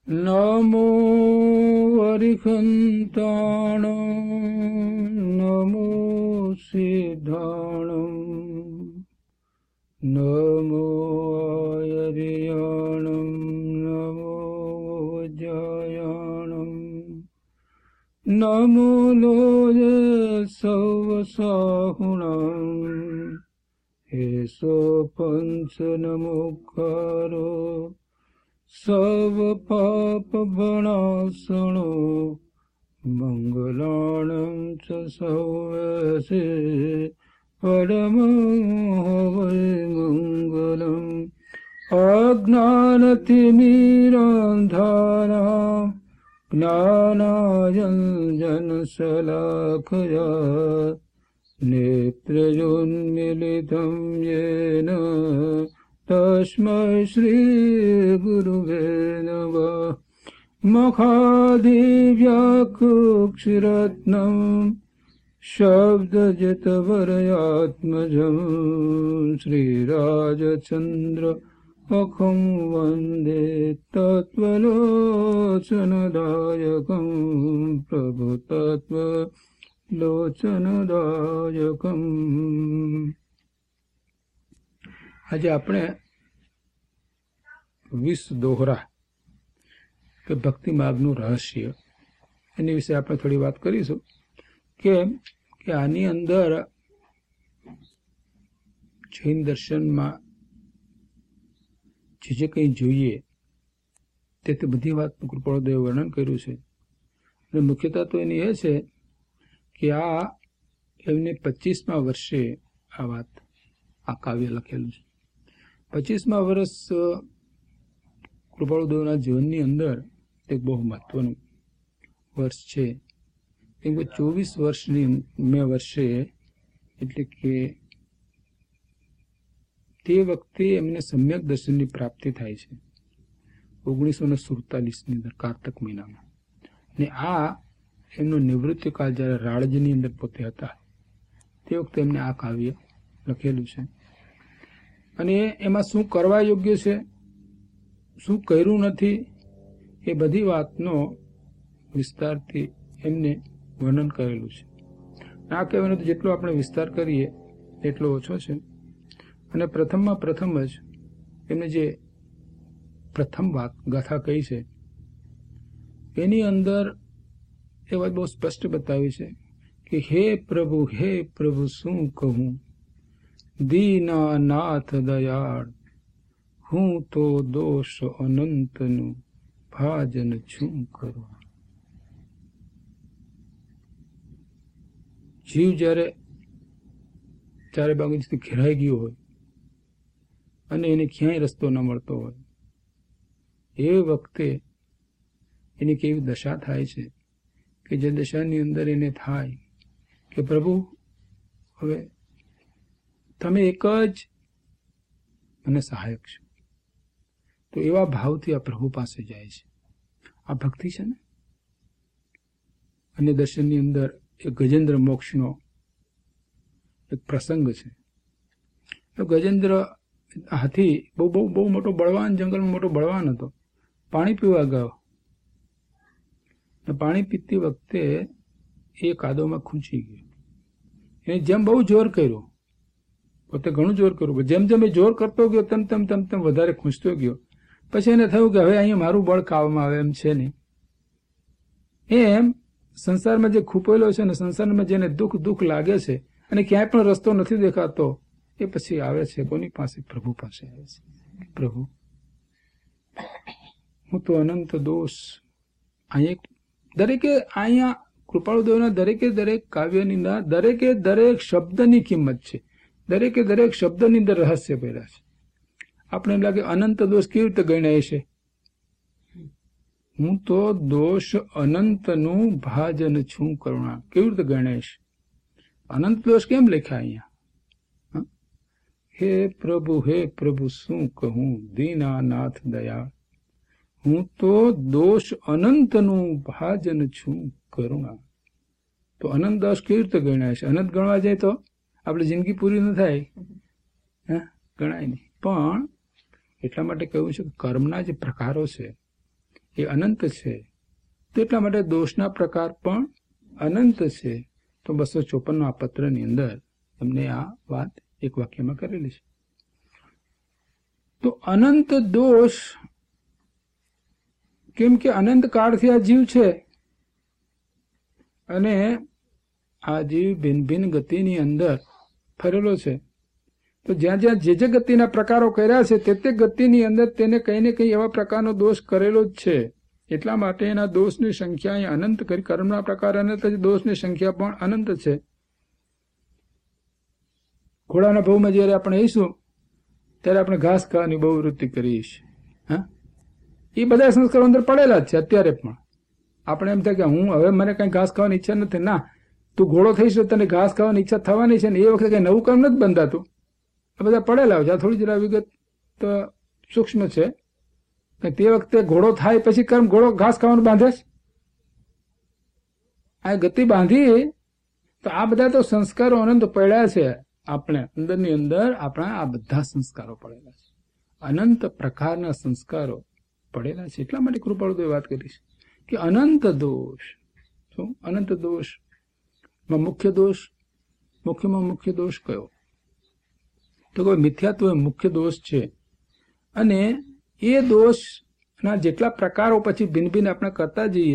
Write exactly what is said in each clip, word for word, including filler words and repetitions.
નમો વરિખંતાણં નમો સિદ્ધાણં નમો આયર્યાણં નમો વજ્રાયાણં નમો લોય સૌવસાહુણં એસો પંચ નમોકારો સર્વ પાપ ભણાસણો મંગલાણં ચ સૌવસે પરમં હવૈ મંગલં અજ્ઞાનતિમિરાંધાનાં જ્ઞાનાંજનશલાકયા નેત્રયોન્મીલિतं યેન તસ્મૈ શ્રી ગુરુવે નમઃ. મખાદિવ્યાકુક્ષરત્નં શબ્દજિતવરયાત્મજં શ્રીરાજચંદ્ર અખં વંદે તત્વલોચનદાયકં પ્રભુ તત્વલોચનદાયકં. આજે આપણે વીસ દોહરા કે ભક્તિ માર્ગનું રહસ્ય એની વિશે આપણે થોડી વાત કરીશું કે કે આની અંદર જૈન દર્શનમાં જે જે કંઈ જોઈએ તે તે બધી વાતનું કૃપાળુદેવે વર્ણન કર્યું છે. અને મુખ્યતા તો એની એ છે કે આ એમને પચીસમા વર્ષે આ વાત આ કાવ્ય લખેલું છે. પચીસમા વર્ષ કૃપાળુદેવના જીવનની અંદર એક બહુ મહત્વનું વર્ષ છે. કેમ કે ચોવીસ વર્ષની મે વર્ષે એટલે કે તે વખતે એમને સમ્યક દર્શનની પ્રાપ્તિ થાય છે ઓગણીસો ને સુડતાલીસની અંદર કારતક મહિનામાં. ને આ એમનો નિવૃત્તિકાળ જ્યારે રાળજની અંદર પોતે હતા તે વખતે એમને આ કાવ્ય લખેલું છે. અને એમાં શું કરવા યોગ્ય છે, શું કર્યું નથી, એ બધી વાતનો વિસ્તારથી એમને વર્ણન કરેલું છે. આ કહેવાનું તો જેટલો આપણે વિસ્તાર કરીએ એટલો ઓછો છે. અને પ્રથમમાં પ્રથમ જ એમને જે પ્રથમ વાત ગાથા કહી છે એની અંદર એ વાત બહુ સ્પષ્ટ બતાવી છે કે હે પ્રભુ હે પ્રભુ શું કહું, દીના નાથ દયાળ હું તો દોષ અનંતનું ભાજન છું કરું. જીવ જ્યારે ચારે બાજુથી ઘેરાઈ ગયો હોય અને એને ક્યાંય રસ્તો ન મળતો હોય એ વખતે એની કેવી દશા થાય છે કે જે દશાની અંદર એને થાય કે પ્રભુ હવે તમે એક જ મને સહાયક છો. તો એવા ભાવથી આ પ્રભુ પાસે જાય છે. આ ભક્તિ છે ને. અને દર્શનની અંદર એક ગજેન્દ્ર મોક્ષનો એક પ્રસંગ છે. તો ગજેન્દ્ર હાથી બહુ બહુ બહુ મોટો બળવાન, જંગલમાં મોટો બળવાન હતો. પાણી પીવા ગયો. પાણી પીતી વખતે એ કાદવમાં ખૂંચી ગયો. એને જેમ બહુ જોર કર્યું, પોતે ઘણું જોર કર્યું, જેમ જેમ એ જોર કરતો ગયો તેમ તેમ તેમ તેમ વધારે ખૂંચતો ગયો. પછી એને થયું કે હવે અહીંયા મારું બળ કામમાં આવે એમ છે નહીં. એમ સંસારમાં જે ખૂપેલો છે ને, સંસારમાં જેને દુઃખ દુઃખ લાગે છે અને ક્યાંય પણ રસ્તો નથી દેખાતો, એ પછી આવે છે કોની પાસે? પ્રભુ પાસે આવે છે. પ્રભુ હું તો અનંત દોષ. અહીંયા દરેકે અહીંયા કૃપાળુદેવના દરેકે દરેક કાવ્યની અંદર દરેકે દરેક શબ્દની કિંમત છે. દરેકે દરેક શબ્દની અંદર રહસ્ય પહેલા છે. આપણે એમ લાગે અનંત દોષ કેવી રીતે ગણાય છે? હું તો દોષ અનંતનું ભાજન છું કરુણા કેવી રીતે ગણાય છે? અનંત દોષ કેમ લખ્યા અહીંયા? હે પ્રભુ હે પ્રભુ શું કહું, દીનાનાથ દયા હું તો દોષ અનંતનું ભાજન છું કરુણા. તો અનંત દોષ કેવી રીતે ગણાય છે? અનંત ગણવા જાય તો આપણે જિંદગી પૂરી ન થાય, હા ગણાય નહીં. પણ એટલા માટે કહ્યું છે કે કર્મના જે પ્રકારો છે એ અનંત છે, તો એટલા માટે દોષના પ્રકાર પણ અનંત છે. તો બસો ચોપનનો આ પત્રની અંદર એમને આ વાત એક વાક્યમાં કરેલી છે. તો અનંત દોષ, કેમ કે અનંત કાળથી આ જીવ છે અને આ જીવ ભિન્ન ભિન્ન ગતિની અંદર ફરેલો છે. તો જ્યાં જ્યાં જે જે ગતિના પ્રકારો કર્યા છે તે તે ગતિની અંદર તેને કંઈ ને કંઈ એવા પ્રકારનો દોષ કરેલો જ છે. એટલા માટે એના દોષની સંખ્યા અહીં અનંત કરી. કર્મના પ્રકાર અનંત છે, દોષની સંખ્યા પણ અનંત છે. ઘોડાના ભાવમાં જયારે આપણે આવીશું ત્યારે આપણે ઘાસ ખાવાની બહુ વૃત્તિ કરીએ છીએ. હા, એ બધા સંસ્કારો અંદર પડેલા જ છે અત્યારે પણ. આપણે એમ થાય કે હું હવે મને કઈ ઘાસ ખાવાની ઈચ્છા નથી. ના, તું ઘોડો થઈશ તો તને ઘાસ ખાવાની ઈચ્છા થવાની છે ને એ વખતે કઈ નવું કર્મ નથી બંધાતું. આ બધા પડેલા હોય છે. આ થોડી જરા વિગત તો સૂક્ષ્મ છે. તે વખતે ઘોડો થાય પછી કર્મ ઘોડો ઘાસ ખાવાનું બાંધે છે. આ ગતિ બાંધી તો આ બધા તો સંસ્કારો અનંત પડ્યા છે. આપણે અંદરની અંદર આપણા આ બધા સંસ્કારો પડેલા છે. અનંત પ્રકારના સંસ્કારો પડેલા છે. એટલા માટે કૃપાળુ વાત કરીશ કે અનંત દોષ. શું અનંત દોષ માં મુખ્ય દોષ, મુખ્યમાં મુખ્ય દોષ કયો? તો કોઈ મિથ્યાત્વ મુખ્ય દોષ છે. અને એ દોષના જેટલા પ્રકારો પછી ભિન્ન ભિન્ન આપણે કરતા જઈએ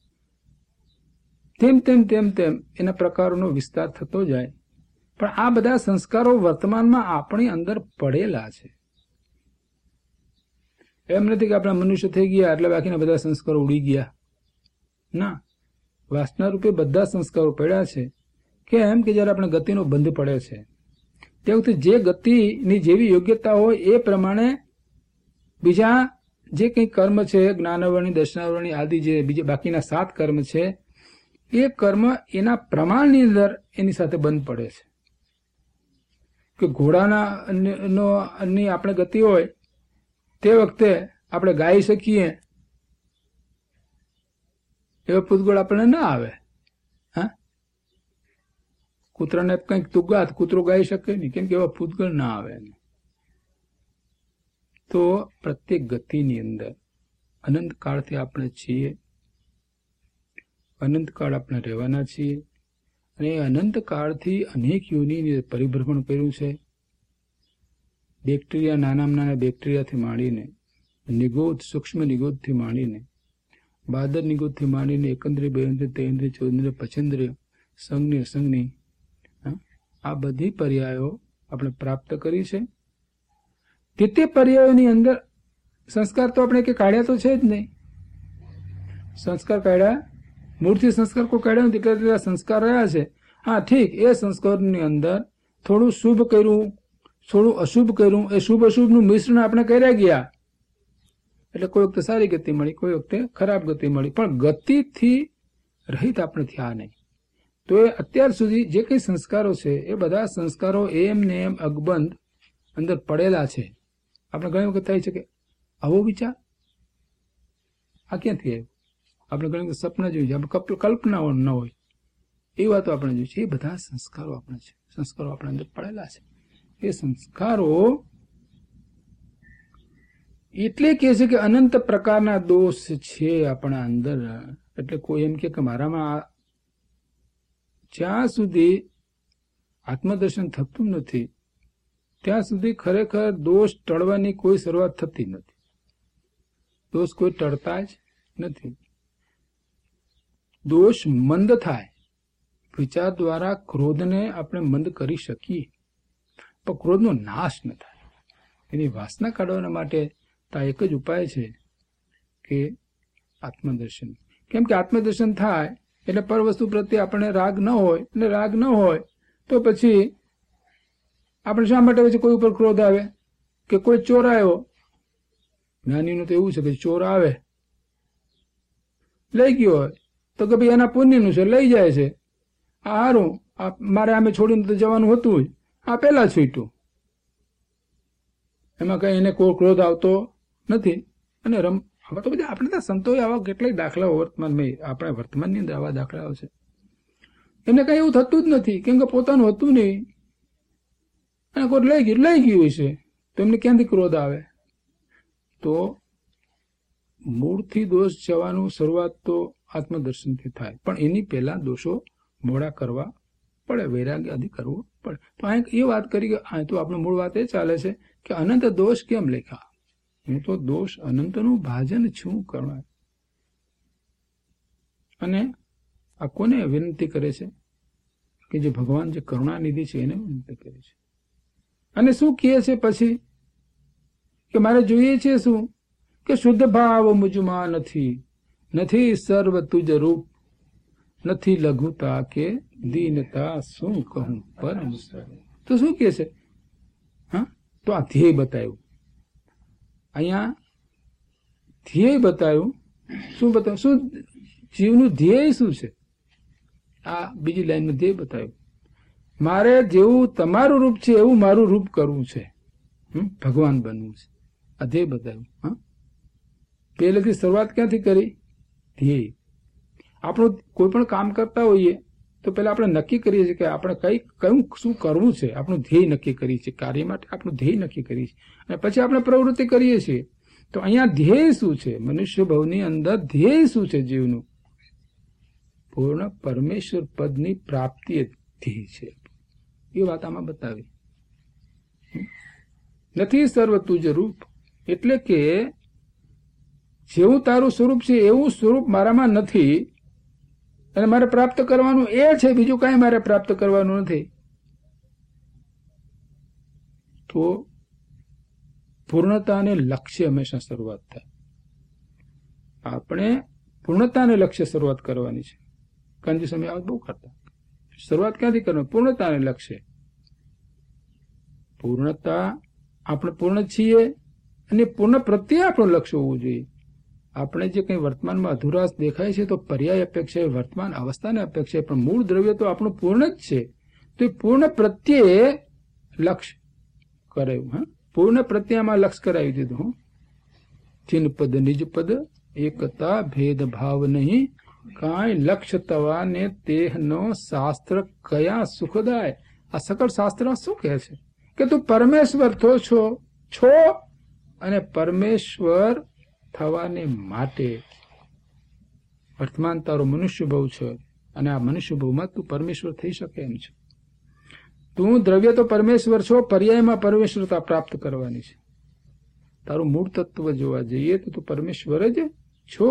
તેમ તેમ તેમ તેમ એના પ્રકારોનો વિસ્તાર થતો જાય. પણ આ બધા સંસ્કારો વર્તમાનમાં આપણી અંદર પડેલા છે. એમ નથી કે આપણા મનુષ્ય થઈ ગયા એટલે બાકીના બધા સંસ્કારો ઉડી ગયા. ના, વાસના રૂપે બધા સંસ્કારો પડ્યા છે. કેમ કે જયારે આપણે ગતિનો બંધ પડે છે તે વખતે જે ગતિની જેવી યોગ્યતા હોય એ પ્રમાણે બીજા જે કંઈ કર્મ છે, જ્ઞાનાવરણી, દર્શનાવરણી આદિ જે બીજા બાકીના સાત કર્મ છે એ કર્મ એના પ્રમાણની અંદર એની સાથે બંધ પડે છે. કે ઘોડાના નો ની આપણે ગતિ હોય તે વખતે આપણે ગાઈ શકીએ એવો પૂતગળ આપણને ના આવે. હા, કૂતરાને કંઈક તું ગાત, કૂતરો ગાઈ શકે નહીં, કેમ કે એવા પૂતગળ ના આવે. તો પ્રત્યેક ગતિની અંદર અનંત કાળથી આપણે છીએ, અનંત કાળ આપણે રહેવાના છીએ. અને અનંત કાળથી અનેક યોનિની પરિભ્રમણ કર્યું છે. બેક્ટેરિયા, નાનામાં નાના બેક્ટેરિયાથી માંડીને નિગોદ, સૂક્ષ્મ નિગોદથી માંડીને બાદર નિગોદથી માંડીને એકંદ્રિય, બેન્દ્રિય, તેન્દ્રિય, ચોદ્રિય, પચેન્દ્રિય, સંઘની, અસંઘની, આ બધી પર્યાયો આપણે પ્રાપ્ત કરી છે. તે તે પર્યાયોની અંદર સંસ્કાર તો આપણે કે કાઢ્યા તો છે જ નહીં. સંસ્કાર કાઢ્યા, મૂળથી સંસ્કાર કોઈ કાઢ્યા નથી, એટલે સંસ્કાર રહ્યા છે. હા ઠીક, એ સંસ્કારની અંદર થોડું શુભ કર્યું, થોડું અશુભ કર્યું, એ શુભ અશુભનું મિશ્રણ આપણે કર્યા ગયા એટલે કોઈ વખતે સારી ગતિ મળી, કોઈ વખતે ખરાબ ગતિ મળી. પણ ગતિથી રહિત આપણે થયા નહીં. તો એ અત્યાર સુધી જે કંઈ સંસ્કારો છે એ બધા સંસ્કારો એમ ને એમ અકબંધ અંદર પડેલા છે. આપણે ઘણી વખત થાય છે કે આવો વિચાર આ ક્યાંથી આવ્યો? આપણે ઘણી વખત સપના જોઈએ છે, આપણે કલ્પનાઓ ન હોય એ વાતો આપણે જોઈએ છે. એ બધા સંસ્કારો આપણે છે, સંસ્કારો આપણા અંદર પડેલા છે. એ સંસ્કારો એટલે કે છે કે અનંત પ્રકારના દોષ છે આપણા અંદર. એટલે કોઈ એમ કે મારામાં જ્યાં સુધી આત્મદર્શન થતું નથી ત્યાં સુધી ખરેખર દોષ ટળવાની કોઈ શરૂઆત થતી નથી. દોષ કોઈ ટળતા જ નથી. દોષ મંદ થાય, વિચાર દ્વારા ક્રોધને આપણે મંદ કરી શકીએ પણ ક્રોધનો નાશ ન થાય. એની વાસના કાઢવાના માટે તો એક જ ઉપાય છે કે આત્મદર્શન. કેમ કે આત્મદર્શન થાય એટલે પર વસ્તુ પ્રત્યે આપણે રાગ ન હોય, અને રાગ ન હોય તો પછી આપણે શા માટે પછી કોઈ ઉપર ક્રોધ આવે? કે કોઈ ચોર આવ્યો, જ્ઞાનીનું તો એવું છે કે ચોર આવે લઈ ગયો હોય તો કે ભાઈ એના પુણ્યનું છે, લઈ જાય છે, આ હારું, આ મારે આમે છોડીને તો જવાનું હતું જ, આ પેલા છૂટ્યું. એમાં કઈ એને કોઈ ક્રોધ આવતો નથી. અને રમ હવે તો બધા આપણે ત્યાં સંતોએ આવા કેટલાય દાખલાઓ વર્તમાનમાં, આપણે વર્તમાનની અંદર આવા દાખલાઓ છે. એને કઈ એવું થતું જ નથી, કેમ કે પોતાનું હતું નહીં અને કોઈ લઈ ગયું લઈ ગયું છે તો એમને ક્યાંથી ક્રોધ આવે? તો મૂળથી દોષ જવાનું શરૂઆત તો આત્મદર્શનથી થાય, પણ એની પહેલા દોષો મોડા કરવા પડે, વૈરાગ્ય આદિ કરવો પડે. તો અહીં એ વાત કરી કે અહીં તો આપણું મૂળ વાત એ ચાલે છે કે અનંત દોષ કેમ લખ્યા? હું તો દોષ અનંતનું ભાજન છું કરવા. અને આ કોને વિનંતી કરે છે? કે જે ભગવાન જે કરુણાનિધિ છે એને વિનંતી કરે છે. અને શું કહે છે પછી? કે મારે જોઈએ છે શું? કે શુદ્ધ ભાવ મુજમાં નથી, નથી સર્વ તુજ રૂપ, નથી લઘુતા કે દીનતા, શું કહું પરમ સર. તો શું કહે છે? હા, તો આ ધ્યેય બતાવ્યું. અહીંયા ધ્યેય બતાવ્યું. શું બતાવ્યું? શું જીવનું ધ્યેય શું છે? આ બીજી લાઈનમાં ધ્યેય બતાવ્યું. મારે જેવું તમારું રૂપ છે એવું મારું રૂપ કરવું છે, ભગવાન બનવું છે. આ ધ્યેય બતાવ્યું. હા, પહેલેથી શરૂઆત ક્યાંથી કરી? ધ્યેય. આપણું કોઈ પણ કામ કરતા હોઈએ તો પહેલા આપણે નક્કી કરીએ છીએ કે આપણે કઈ કયું શું કરવું છે. આપણું ધ્યેય નક્કી કરીએ છીએ, કાર્ય માટે આપણું ધ્યેય નક્કી કરીએ છીએ, અને પછી આપણે પ્રવૃત્તિ કરીએ છીએ. તો અહીંયા ધ્યેય શું છે? મનુષ્ય ભવની અંદર ધ્યેય શું છે જીવનું? પૂર્ણ પરમેશ્વર પદની પ્રાપ્તિ ધ્યેય છે. એ વાત આમાં બતાવી. નથી સર્વ તુજ રૂપ, એટલે કે જેવું તારું સ્વરૂપ છે એવું સ્વરૂપ મારામાં નથી, અને મારે પ્રાપ્ત કરવાનું એ છે, બીજું કાંઈ મારે પ્રાપ્ત કરવાનું નથી. તો પૂર્ણતાને લક્ષ્ય હંમેશા શરૂઆત થાય. આપણે પૂર્ણતાને લક્ષ્ય શરૂઆત કરવાની છે. કાંજી સમય આ બહુ કરતા. શરૂઆત ક્યાંથી કરવાની? પૂર્ણતાને લક્ષ્ય. પૂર્ણતા, આપણે પૂર્ણ છીએ અને પૂર્ણ પ્રત્યે આપણું લક્ષ્ય હોવું જોઈએ. આપણે જે કંઈ વર્તમાનમાં અધુરાશ દેખાય છે તો પર્યાય અપેક્ષા વર્તમાન અવસ્થાને અપેક્ષા, પણ મૂળ દ્રવ્ય તો આપણું પૂર્ણ જ છે. તો એ પૂર્ણ પ્રત્યે લક્ષ્ય કરાયું. હા, પૂર્ણ પ્રત્યેમાં લક્ષ્ય કરાવી દીધું. હું ચિન્હ પદ નિજ પદ એકતા ભેદભાવ નહીં, કાંઈ લક્ષ્ય તવાને તેહનો શાસ્ત્ર કયા સુખદાય. આ સકળ શાસ્ત્ર શું કહે છે? કે તું પરમેશ્વર તો છો છો અને પરમેશ્વર થવાને માટે વર્તમાન તારો મનુષ્ય ભવ છે, અને આ મનુષ્ય ભવમાં તું પરમેશ્વર થઈ શકે એમ છે. તું દ્રવ્ય તો પરમેશ્વર છો, પર્યાયમાં પરમેશ્વરતા પ્રાપ્ત કરવાની છે. તારું મૂળ તત્વ જોવા જઈએ તો તું પરમેશ્વર જ છો.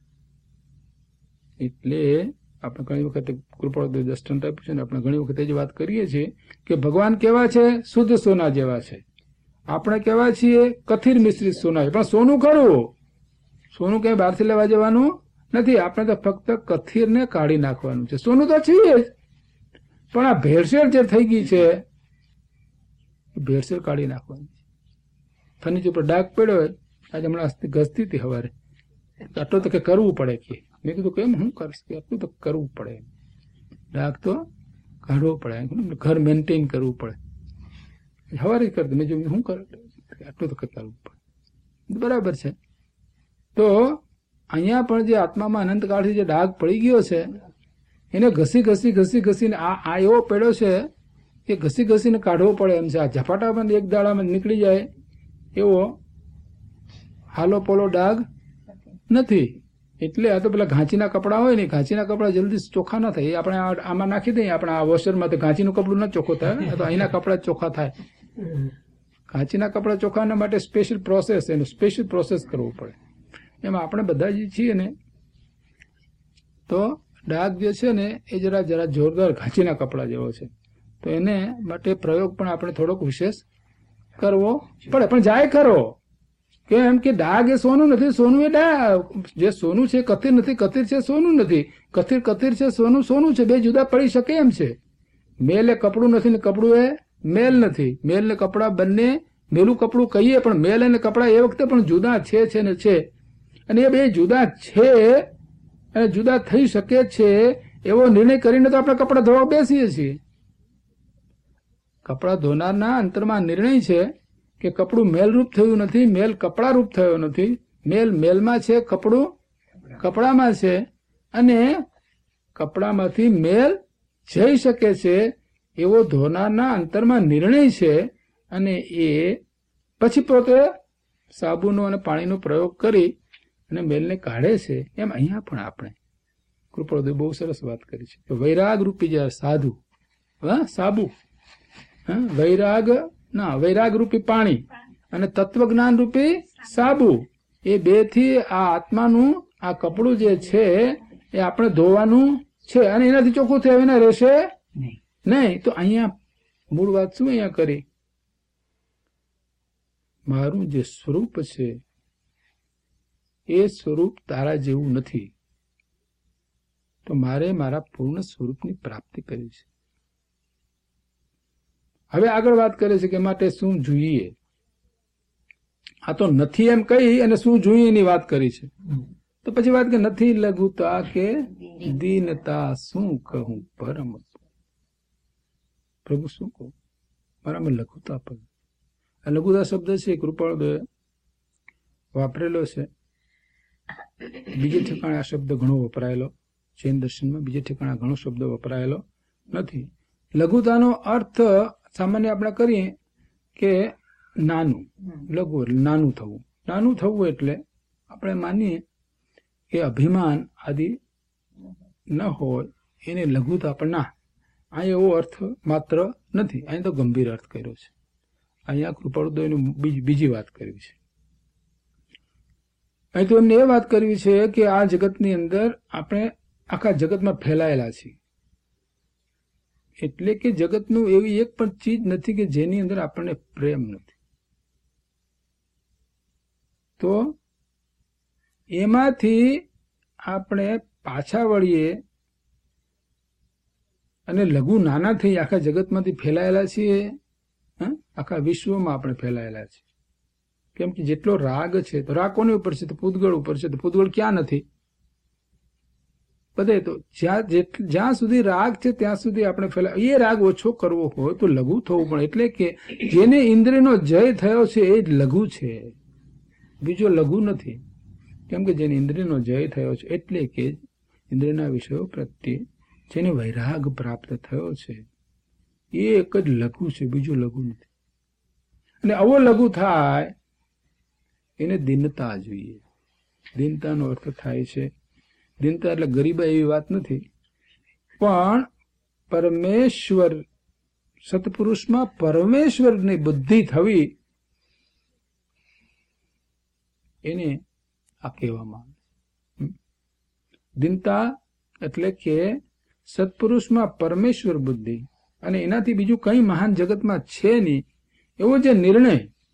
એટલે આપણે ઘણી વખતે કૃપાળુ દ્રષ્ટાંત આપ્યું છે ને, આપણે ઘણી વખતે જ વાત કરીએ છીએ કે ભગવાન કેવા છે? શુદ્ધ સોના જેવા છે. આપણે કેવા છીએ? કથિર મિશ્રિત સોના. પણ સોનું ખરું, સોનું ક્યાંય બહારથી લેવા જવાનું નથી. આપણે તો ફક્ત કથિરને કાઢી નાખવાનું છે. સોનું તો છીએ જ, પણ આ ભેળસેળ જે થઈ ગઈ છે, ભેળસેળ કાઢી નાખવાની છે. ફર્નિચર ઉપર ડાઘ પડ્યો હોય, આજે હમણાં ગસતી હતી સવારે, આટલું તો કે કરવું પડે કે. મેં કીધું કેમ હું કરીશ? કે આટલું તો કરવું પડે, ડાઘ તો કાઢવો પડે, ઘર મેન્ટેન કરવું પડે. સવારે જ કરતું. મેં જો શું કરે, આટલું તો કરવું પડે. બરાબર છે. તો અહીંયા પણ જે આત્મામાં અનંતકાળથી જે ડાઘ પડી ગયો છે એને ઘસી ઘસી ઘસી ઘસીને આ આ એવો પડ્યો છે કે ઘસી ઘસીને કાઢવો પડે એમ છે. આ ઝપાટામાં એક દાડામાં નીકળી જાય એવો હાલો પોલો ડાઘ નથી. એટલે આ તો પેલા ઘાંચીના કપડાં હોય ને, ઘાંચીના કપડાં જલ્દી ચોખ્ખા ના થાય. એ આપણે આમાં નાખી દઈએ, આપણે આ વોશરમાં તો ઘાંચીનું કપડું ન ચોખ્ખું થાય, તો અહીંના કપડાં ચોખ્ખા થાય. ઘાંચીના કપડાં ચોખ્ખાના માટે સ્પેશિયલ પ્રોસેસ, એનું સ્પેશિયલ પ્રોસેસ કરવું પડે. એમાં આપણે બધા જે છીએ ને, તો ડાઘ જે છે ને એ જરા જરા જોરદાર ઘાંચીના કપડાં જેવો છે. તો એને માટે પ્રયોગ પણ આપણે થોડોક વિશેષ કરવો પડે. પણ જાય ખરો. કેમ કે ડાઘ એ સોનું નથી, સોનું એ ડાઘ. જે સોનું છે કથિર નથી, કથિર છે સોનું નથી, કથિર કથિર છે, સોનું સોનું છે. બે જુદા પડી શકે એમ છે. મેલ એ કપડું નથી ને કપડું એ મેલ નથી. મેલ ને કપડા બંને મેલું કપડું કહીએ, પણ મેલ અને કપડા એ વખતે પણ જુદા છે છે ને છે. અને એ બે જુદા છે અને જુદા થઈ શકે છે એવો નિર્ણય કરીને તો આપણે કપડા ધોવા બેસીએ છીએ. કપડા ધોનારના અંતરમાં નિર્ણય છે કે કપડું મેલરૂપ થયું નથી, મેલ કપડા રૂપ થયો નથી. મેલ મેલમાં છે, કપડું કપડામાં છે, અને કપડામાંથી મેલ જઈ શકે છે એવો ધોનારના અંતરમાં નિર્ણય છે. અને એ પછી પોતે સાબુનો અને પાણીનો પ્રયોગ કરી અને મેલને કાઢે છે, એમ અહીંયા પણ આપણે કૃપાળુદેવ બહુ સરસ વાત કરી છે કે વૈરાગ રૂપી જ્યારે સાધુ, હા સાબુ, હા વૈરાગ ના વૈરાગ રૂપી પાણી અને તત્વજ્ઞાન રૂપી સાબુ, એ બે થી આ આત્માનું આ કપડું જે છે એ આપણે ધોવાનું છે અને એનાથી ચોખ્ખું થયું એના રહેશે નહીં. તો અહીંયા મૂળ વાત શું અહીંયા કરી, મારું જે સ્વરૂપ છે એ સ્વરૂપ તારા જેવું નથી, તો મારે મારા પૂર્ણ સ્વરૂપની પ્રાપ્તિ કરવી છે. હવે આગળ વાત કરે છે કે માટે શું જોઈએ, આ તો નથી એમ કહી અને શું જોઈએ એની વાત કરી છે. તો પછી વાત કે નથી લઘુતા કે દીનતા, શું કહું પરમ, પ્રભુ શું કહું, મારામાં લઘુતા પર. આ લઘુતા શબ્દ છે કૃપાળુદેવે વાપરેલો છે, બીજે ઠેકાણે આ શબ્દ ઘણો વપરાયેલો જૈન દર્શનમાં, બીજે ઠેકાણે ઘણો શબ્દ વપરાયેલો નથી. લઘુતાનો અર્થ સામાન્ય આપણે કરીએ કે નાનું, લઘુ એટલે નાનું થવું. નાનું થવું એટલે આપણે માનીએ કે અભિમાન આદિ ન હોય એને લઘુતા, પણ ના, અહીં એવો અર્થ માત્ર નથી, અહીં તો ગંભીર અર્થ કર્યો છે. અહીંયા કૃપાળુદેવની બીજી વાત કરવી છે. અહીં તો એમને એ વાત કરવી છે કે આ જગતની અંદર આપણે આખા જગતમાં ફેલાયેલા છીએ, એટલે કે જગતનું એવી એક પણ ચીજ નથી કે જેની અંદર આપણને પ્રેમ નથી. તો એમાંથી આપણે પાછા વળીએ અને લઘુ નાના થઈ આખા જગતમાંથી ફેલાયેલા છીએ, આખા વિશ્વમાં આપણે ફેલાયેલા છીએ. કેમ કે જેટલો રાગ છે, તો રાગ કોની ઉપર છે, તો પૂતગળ ઉપર છે. તો પૂતગળ ક્યાં નથી, બધે. તો જ્યાં જ્યાં સુધી રાગ છે ત્યાં સુધી આપણે ફેલા. એ રાગ ઓછો કરવો હોય તો લઘુ થવું પડે. એટલે કે જેને ઇન્દ્રિયનો જય થયો છે એ જ લઘુ છે, બીજો લઘુ નથી. કેમ કે જેને ઇન્દ્રિયનો જય થયો છે, એટલે કે ઇન્દ્રિયના વિષયો પ્રત્યે જેને વૈરાગ પ્રાપ્ત થયો છે એ એક જ લઘુ છે, બીજો લઘુ નથી. અને આવો લઘુ થાય એને દીનતા જોઈએ. દીનતાનો અર્થ થાય છે, દીનતા એટલે ગરીબા એવી વાત નથી, પણ પરમેશ્વર, સત્પુરુષમાં પરમેશ્વરની બુદ્ધિ થવી, એને આ કહેવામાં આવે. દીનતા એટલે કે સત્પુરુષમાં પરમેશ્વર બુદ્ધિ, અને એનાથી બીજું કઈ મહાન જગતમાં છે નહીં એવો જે નિર્ણય,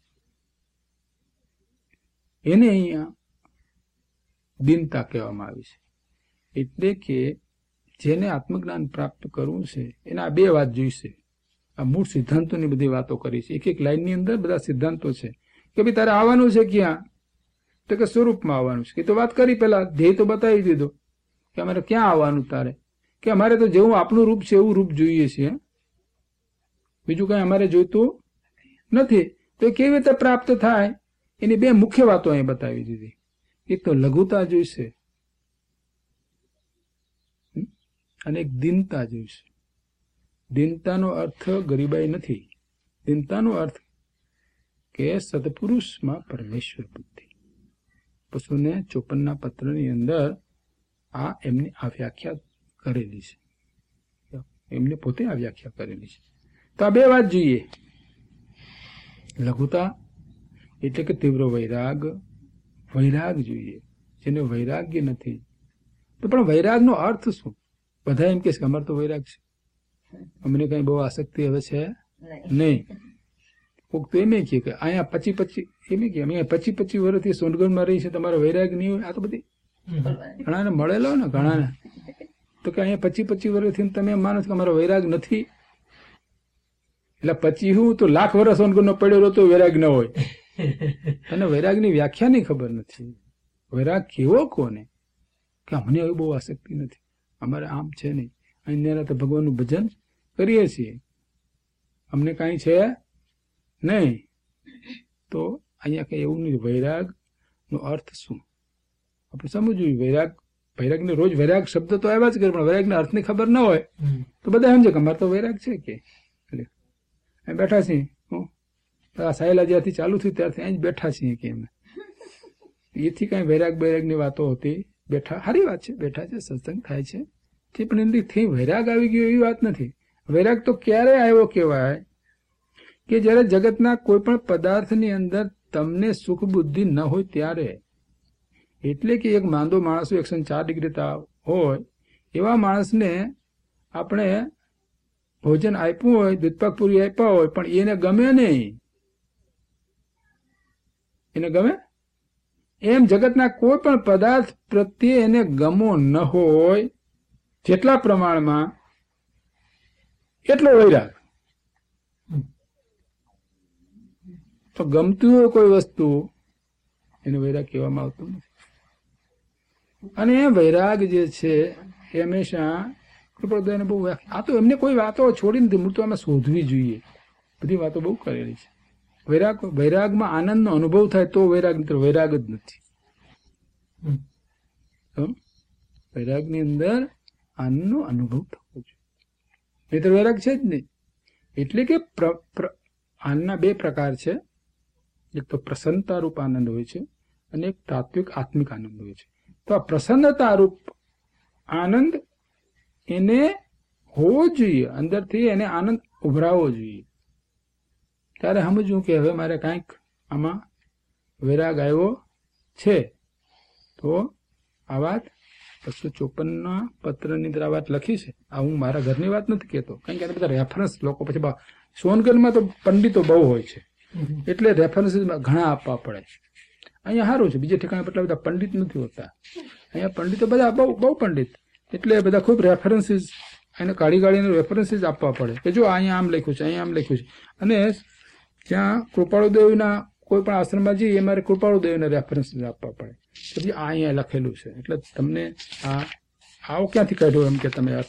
એને અહીંયા દીનતા કહેવામાં આવી છે. એટલે કે જેને આત્મજ્ઞાન પ્રાપ્ત કરવું છે એને આ બે વાત જોઈશે. આ મૂળ સિદ્ધાંતોની બધી વાતો કરી છે, એક એક લાઈનની અંદર બધા સિદ્ધાંતો છે કે ભાઈ તારે આવવાનું છે ક્યાં, તો કે સ્વરૂપમાં આવવાનું છે. એ તો વાત કરી, પેલા ધ્યેય તો બતાવી દીધો કે અમારે ક્યાં આવવાનું, તારે કે અમારે તો જેવું આપણું રૂપ છે એવું રૂપ જોઈએ છે, બીજું કઈ અમારે જોઈતું નથી. તો એ કેવી રીતે પ્રાપ્ત થાય એની બે મુખ્ય વાતો અહીં બતાવી દીધી. એક તો લઘુતા જોઈશે અને એક દીનતા જોઈશે. દીનતાનો અર્થ ગરીબાઈ નથી, દીનતાનો અર્થ કે સત્પુરુષમાં પરમેશ્વર બુદ્ધિ. પશુને ચોપનના પત્રની અંદર આ એમની આ વ્યાખ્યા કરેલી છે, એમને પોતે આ વ્યાખ્યા કરેલી છે. તો આ બે વાત જોઈએ, લઘુતા એટલે કે તીવ્ર વૈરાગ, વૈરાગ જોઈએ. જેને વૈરાગ્ય નથી, તો પણ વૈરાગનો અર્થ શું? બધા એમ કે અમારે તો વૈરાગ છે, અમને કઈ બહુ આસક્તિ હવે છે નહીં. કોક તો એમ કે અહીંયા પચી પચી એમ કે અમે પચી પચી વર્ષથી સોનગઢમાં રહી છે, તમારો વૈરાગ નહીં હોય. આ તો બધી ઘણાને મળેલો ને, ઘણાને તો કે અહીંયા પચી પચી વર્ષથી તમે એમ માનો છો કે અમારો વૈરાગ નથી. એટલે પચી હું તો લાખ વર્ષ સોનગઢનો પડ્યો રહ્યો તો વૈરાગ ન હોય. અને વૈરાગની વ્યાખ્યાની ખબર નથી. વૈરાગ કેવો કોને, કે અમને હવે બહુ આસક્તિ નથી, અમારે આમ છે નહીં, અહીંયા તો ભગવાનનું ભજન કરીએ છીએ, અમને કાંઈ છે નહીં. તો અહીંયા કઈ એવું નહીં. વૈરાગ નો અર્થ શું આપણે સમજવું. વૈરાગ વૈરાગને રોજ વૈરાગ શબ્દ તો આવ્યા જ કરે, પણ વૈરાગના અર્થની ખબર ન હોય તો બધા સમજે કે અમારે તો વૈરાગ છે. કે બેઠા છીએ, સાયલા જ્યાંથી ચાલુ થયું ત્યારથી અહીં જ બેઠા છીએ કે અમે એથી કઈ વૈરાગ વૈરાગની વાતો હોતી બેઠા સારી વાત છે, બેઠા છે, સત્સંગ થાય છે, તે પણ એનાથી વૈરાગ આવી ગયો એવી વાત નથી. વૈરાગ તો ક્યારે આવ્યો કહેવાય કે જયારે જગતના કોઈ પણ પદાર્થની અંદર તમને સુખ બુદ્ધિ ન હોય ત્યારે. એટલે કે એક માંદો માણસ એકસો ચાર ડિગ્રી તાવ હોય એવા માણસને આપણે ભોજન આપ્યું હોય, દૂધપાક પૂરી આપ્યા હોય, પણ એને ગમે નહીં, એને ગમે એમ જગતના કોઈ પણ પદાર્થ પ્રત્યે એને ગમો ન હોય જેટલા પ્રમાણમાં એટલો વૈરાગ. તો ગમતું હોય કોઈ વસ્તુ એને વૈરાગ કહેવામાં આવતું નથી. અને એ વૈરાગ જે છે એ હંમેશા કૃપાળુદાસને બહુ, આ તો એમને કોઈ વાતો છોડી નથી, મૂળ તો આમાં શોધવી જોઈએ, બધી વાતો બહુ કરેલી છે. વૈરાગ વૈરાગમાં આનંદનો અનુભવ થાય તો વૈરાગ, નહીં વૈરાગ જ નથી. વૈરાગની અંદર આનંદનો અનુભવ થવો જોઈએ, નહીં તો વૈરાગ છે જ નહીં. એટલે કે આનંદના બે પ્રકાર છે, એક તો પ્રસન્નતા રૂપ આનંદ હોય છે અને એક તાત્વિક આત્મિક આનંદ હોય છે. તો આ પ્રસન્નતા રૂપ આનંદ એને હોવો જોઈએ, અંદરથી એને આનંદ ઉભરાવવો જોઈએ. ત્યારે સમજવું કે હવે મારે કાંઈક આમાં વૈરાગ આવ્યો છે. તો આ વાત બસો ચોપનના પત્રની અંદર આ વાત લખી છે. આ હું મારા ઘરની વાત નથી કહેતો, કારણ કે બધા રેફરન્સ લોકો પછી સોનગઢમાં તો પંડિતો બહુ હોય છે, એટલે રેફરન્સીસ ઘણા આપવા પડે. અહીંયા સારું છે, બીજે ઠેકાણે એટલા બધા પંડિત નથી હોતા. અહીંયા પંડિતો બધા બહુ બહુ પંડિત, એટલે બધા ખૂબ રેફરન્સીસ એને કાઢી કાઢીને રેફરન્સીસ આપવા પડે કે જો અહીંયા આમ લખ્યું છે, અહીંયા આમ લખ્યું છે. અને જ્યાં કૃપાળુદેવના કોઈ પણ આશ્રમમાં જઈએ મારે કૃપાળુદેવના રેફરન્સીસ આપવા પડે, પછી આ અહીંયા લખેલું છે. એટલે તમને આ આવો ક્યાંથી કાઢ્યો એમ કે તમે અર્થ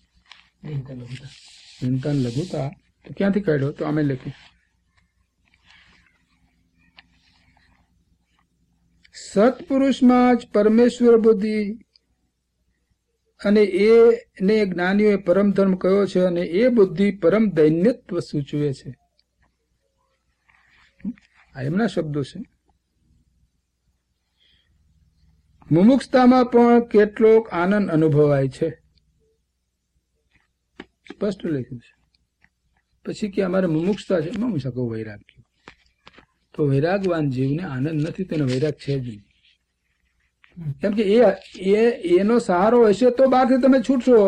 ચિંતન લઘુતા તો ક્યાંથી કાઢ્યો? તો અમે લખ્યું સત્પુરુષમાં જ પરમેશ્વર બુદ્ધિ અને એને જ્ઞાનીઓએ પરમ ધર્મ કયો છે, અને એ બુદ્ધિ પરમ દૈન્યત્વ સૂચવે છે. આ એમના શબ્દો છે. મુમુક્ષતામાં પણ કેટલોક આનંદ અનુભવાય છે, સ્પષ્ટ લખ્યું છે. પછી કે અમારે મુમુક્ષતા છે, મુમુક્ષા કહું વૈરાગ. તો વૈરાગવાન જીવને આનંદ નથી, તેનો વૈરાગ છે જ નહીં. કેમ કે એ એનો સહારો હશે તો બહારથી તમે છૂટશો.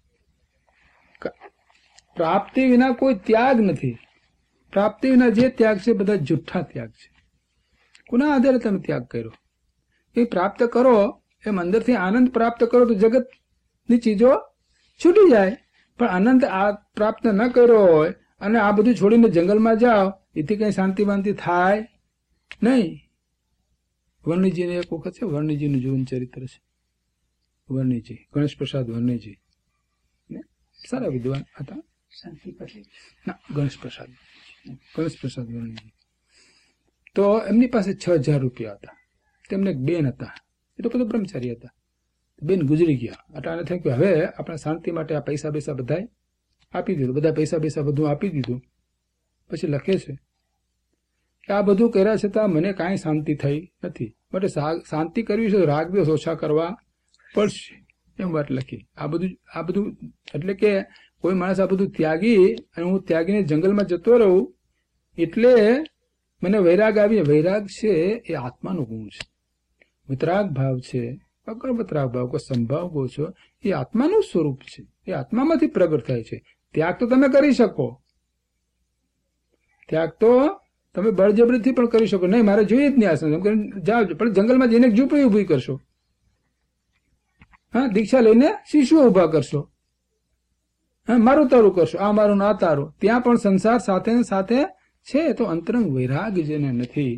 પ્રાપ્તિ વિના કોઈ ત્યાગ નથી. પ્રાપ્તિ વિના જે ત્યાગ છે બધા જુઠ્ઠા ત્યાગ છે. કોના આધારે તમે ત્યાગ કર્યો? એ પ્રાપ્ત કરો, એમ અંદરથી આનંદ પ્રાપ્ત કરો તો જગતની ચીજો છૂટી જાય. પણ આનંદ આ પ્રાપ્ત ન કર્યો હોય અને આ બધું છોડીને જંગલમાં જાઓ, એથી કઈ શાંતિ વાંતિ થાય નહીં. વર્ણિજીને એક વખત છે, વર્ણિજીનું જીવન ચરિત્ર છે. વર્ણિજી, ગણેશ પ્રસાદ વર્ણિજી સારા વિદ્વાન હતા. ના, ગણેશ પ્રસાદ ગણેશ પ્રસાદ વર્ણિજી. તો એમની પાસે છ હજાર રૂપિયા હતા. તેમને એક બેન હતા, એ તો બધું બ્રહ્મચારી હતા. બેન ગુજરી ગયા. અટાણે થયું કે હવે આપણે શાંતિ માટે આ પૈસા પૈસા બધા આપી દીધું, બધા પૈસા પૈસા બધું આપી દીધું. પછી લખે છે કે આ બધું કર્યા છતાં મને કાંઈ શાંતિ થઈ નથી, માટે શાંતિ કરવી છે, રાગ દ્વેષ ઓછા કરવા પડશે, એમ વાત લખી. આ બધું આ બધું એટલે કે કોઈ માણસ આ બધું ત્યાગી અને હું ત્યાગીને જંગલમાં જતો રહું એટલે મને વૈરાગ આવી. વૈરાગ છે એ આત્માનો ગુણ છે. વિતરાગ ભાવ છે, અકર્મતરાગ ભાવ કો સંભાવ કહો છો, એ આત્માનું સ્વરૂપ છે. એ આત્મામાંથી પ્રગટ થાય છે. ત્યાગ તો તમે કરી શકો, ત્યાગ તો તમે બળજબરીથી પણ કરી શકો. નહીં મારે જોઈએ જ નહીં આશ્રમ, જાઓ, પણ જંગલમાં જઈને ઝૂંપડી ઉભી કરશો, હા, દીક્ષા લઈને શિશુઓ ઉભા કરશો, હા, મારું તારું કરશો, આ મારું ના તારું, ત્યાં પણ સંસાર સાથે સાથે છે. તો અંતરંગ વૈરાગ જેને નથી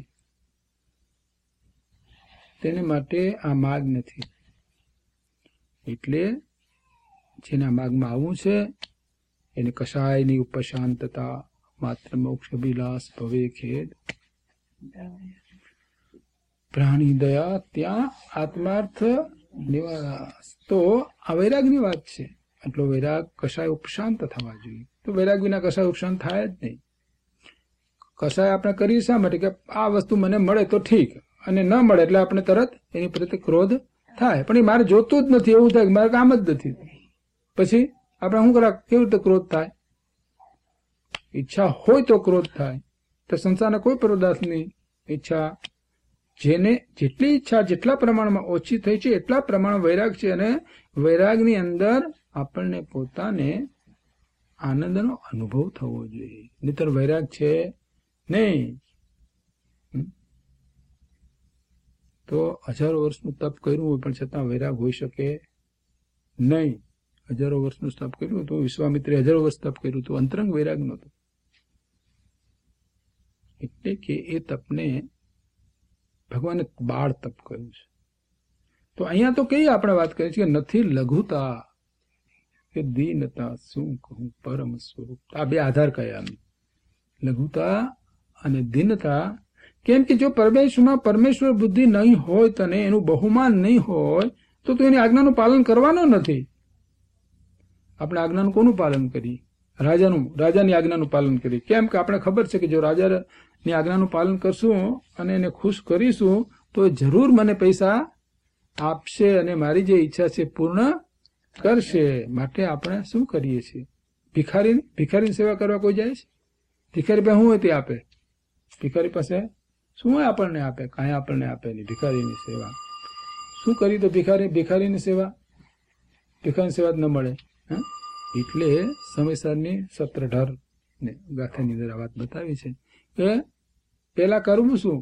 તેને માટે આ માર્ગ નથી. એટલે જેના માર્ગમાં આવવું છે એને કશાયની ઉપશાંતતા માત્ર મોક્ષ અભિલાષ ભવે ખેદ પ્રાણી દયા ત્યાં આત્માર્થ નિવાસ. તો આ વૈરાગની વાત છે. આટલો વૈરાગ કશાય ઉપશાંત થવા જોઈએ. તો વૈરાગ વિના કશાય ઉપશાંત થાય જ નહીં. કશાય આપણે કરીએ શા માટે કે આ વસ્તુ મને મળે તો ઠીક, અને ન મળે એટલે આપણે તરત એની પ્રત્યે ક્રોધ થાય, પણ એ મારે જોતું જ નથી એવું થાય, મારે કામ જ નથી. પછી આપણે શું કરા, કેવી રીતે ક્રોધ થાય? ઈચ્છા હોય તો ક્રોધ થાય. તો સંસારના કોઈ પદાર્થની ઈચ્છા, જેને જેટલી ઈચ્છા જેટલા પ્રમાણમાં ઓછી થઈ છે એટલા પ્રમાણ વૈરાગ છે, અને વૈરાગની અંદર આપણને પોતાને આનંદનો અનુભવ થવો જોઈએ, નહીતર વૈરાગ છે નહીં. તો હજારો વર્ષનું તપ કર્યું હોય પણ છતાં વૈરાગ હોઈ શકે નહીં. હજારો વર્ષનું તપ કર્યું હતું, વિશ્વામિત્રે હજારો વર્ષ તપ કર્યું હતું, અંતરંગ વૈરાગ નહોતો. એટલે કે એ તપને ભગવાને બાળ તપ કર્યું છે. તો અહીંયા તો કઈ આપણે વાત કરીએ છીએ કે નથી લઘુતા કે દીનતા, શું કહું પરમ સ્વરૂપ. આ બે આધાર કયા, લઘુતા અને દીનતા. કેમ કે જો પરમેશ્વરમાં પરમેશ્વર બુદ્ધિ નહીં હોય, તને એનું બહુમાન નહીં હોય, તો તું એની આજ્ઞાનું પાલન કરવાનો નથી. આપણે આજ્ઞાનું કોનું પાલન કરીએ? રાજાનું, રાજાની આજ્ઞાનું પાલન કરીએ. કેમ કે આપણે ખબર છે કે જો રાજાની આજ્ઞાનું પાલન કરશું અને એને ખુશ કરીશું તો એ જરૂર મને પૈસા આપશે અને મારી જે ઈચ્છા છે પૂર્ણ કરશે. માટે આપણે શું કરીએ છીએ? ભિખારી ભિખારીની સેવા કરવા કોઈ જાય છે? ભિખારી પાસે શું હોય તે આપે? ભિખારી પાસે શું હોય આપણને આપે? કાંઈ આપણને આપે નહીં. ભિખારીની સેવા શું કરી? તો ભિખારી ભિખારીની સેવા ભિખારીની સેવા જ ન મળે. હા, એટલે સમયસરની સત્રધર ને ગાથાની અંદર આ વાત બતાવી છે કે પેલા કરવું શું?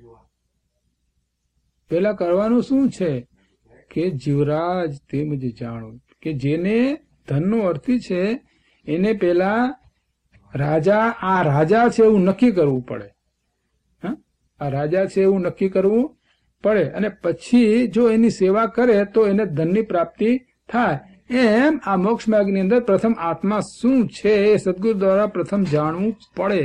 પેલા કરવાનું શું છે કે જીવરાજ તેમજ જાણો, કે જેને ધનનો અર્થી છે એને પેલા રાજા, આ રાજા છે એવું નક્કી કરવું પડે. હા, આ રાજા છે એવું નક્કી કરવું પડે, અને પછી જો એની સેવા કરે તો એને ધનની પ્રાપ્તિ થાય. એમ આ મોક્ષ માર્ગની અંદર પ્રથમ આત્મા શું છે એ સદગુરુ દ્વારા પ્રથમ જાણવું પડે.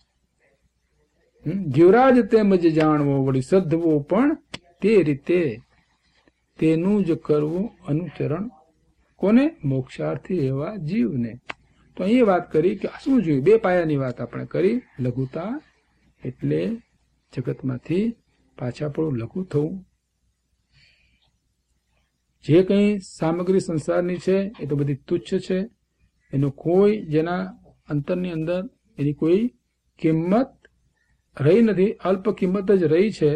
જીવરાજ તેમજ જાણવો, વળી સધવો પણ તે રીતે, તેનું જ કરવું અનુચરણ. કોને? મોક્ષાર્થી એવા જીવને. તો અહીં વાત કરી કે શું જોયું? બે પાયાની વાત આપણે કરી. લઘુતા એટલે જગતમાંથી પાછા પડવું, લઘુ થવું. જે કંઈ સામગ્રી સંસારની છે એ તો બધી તુચ્છ છે, એનો કોઈ જેના અંતરની અંદર એની કોઈ કિંમત રહી નથી, અલ્પ કિંમત જ રહી છે.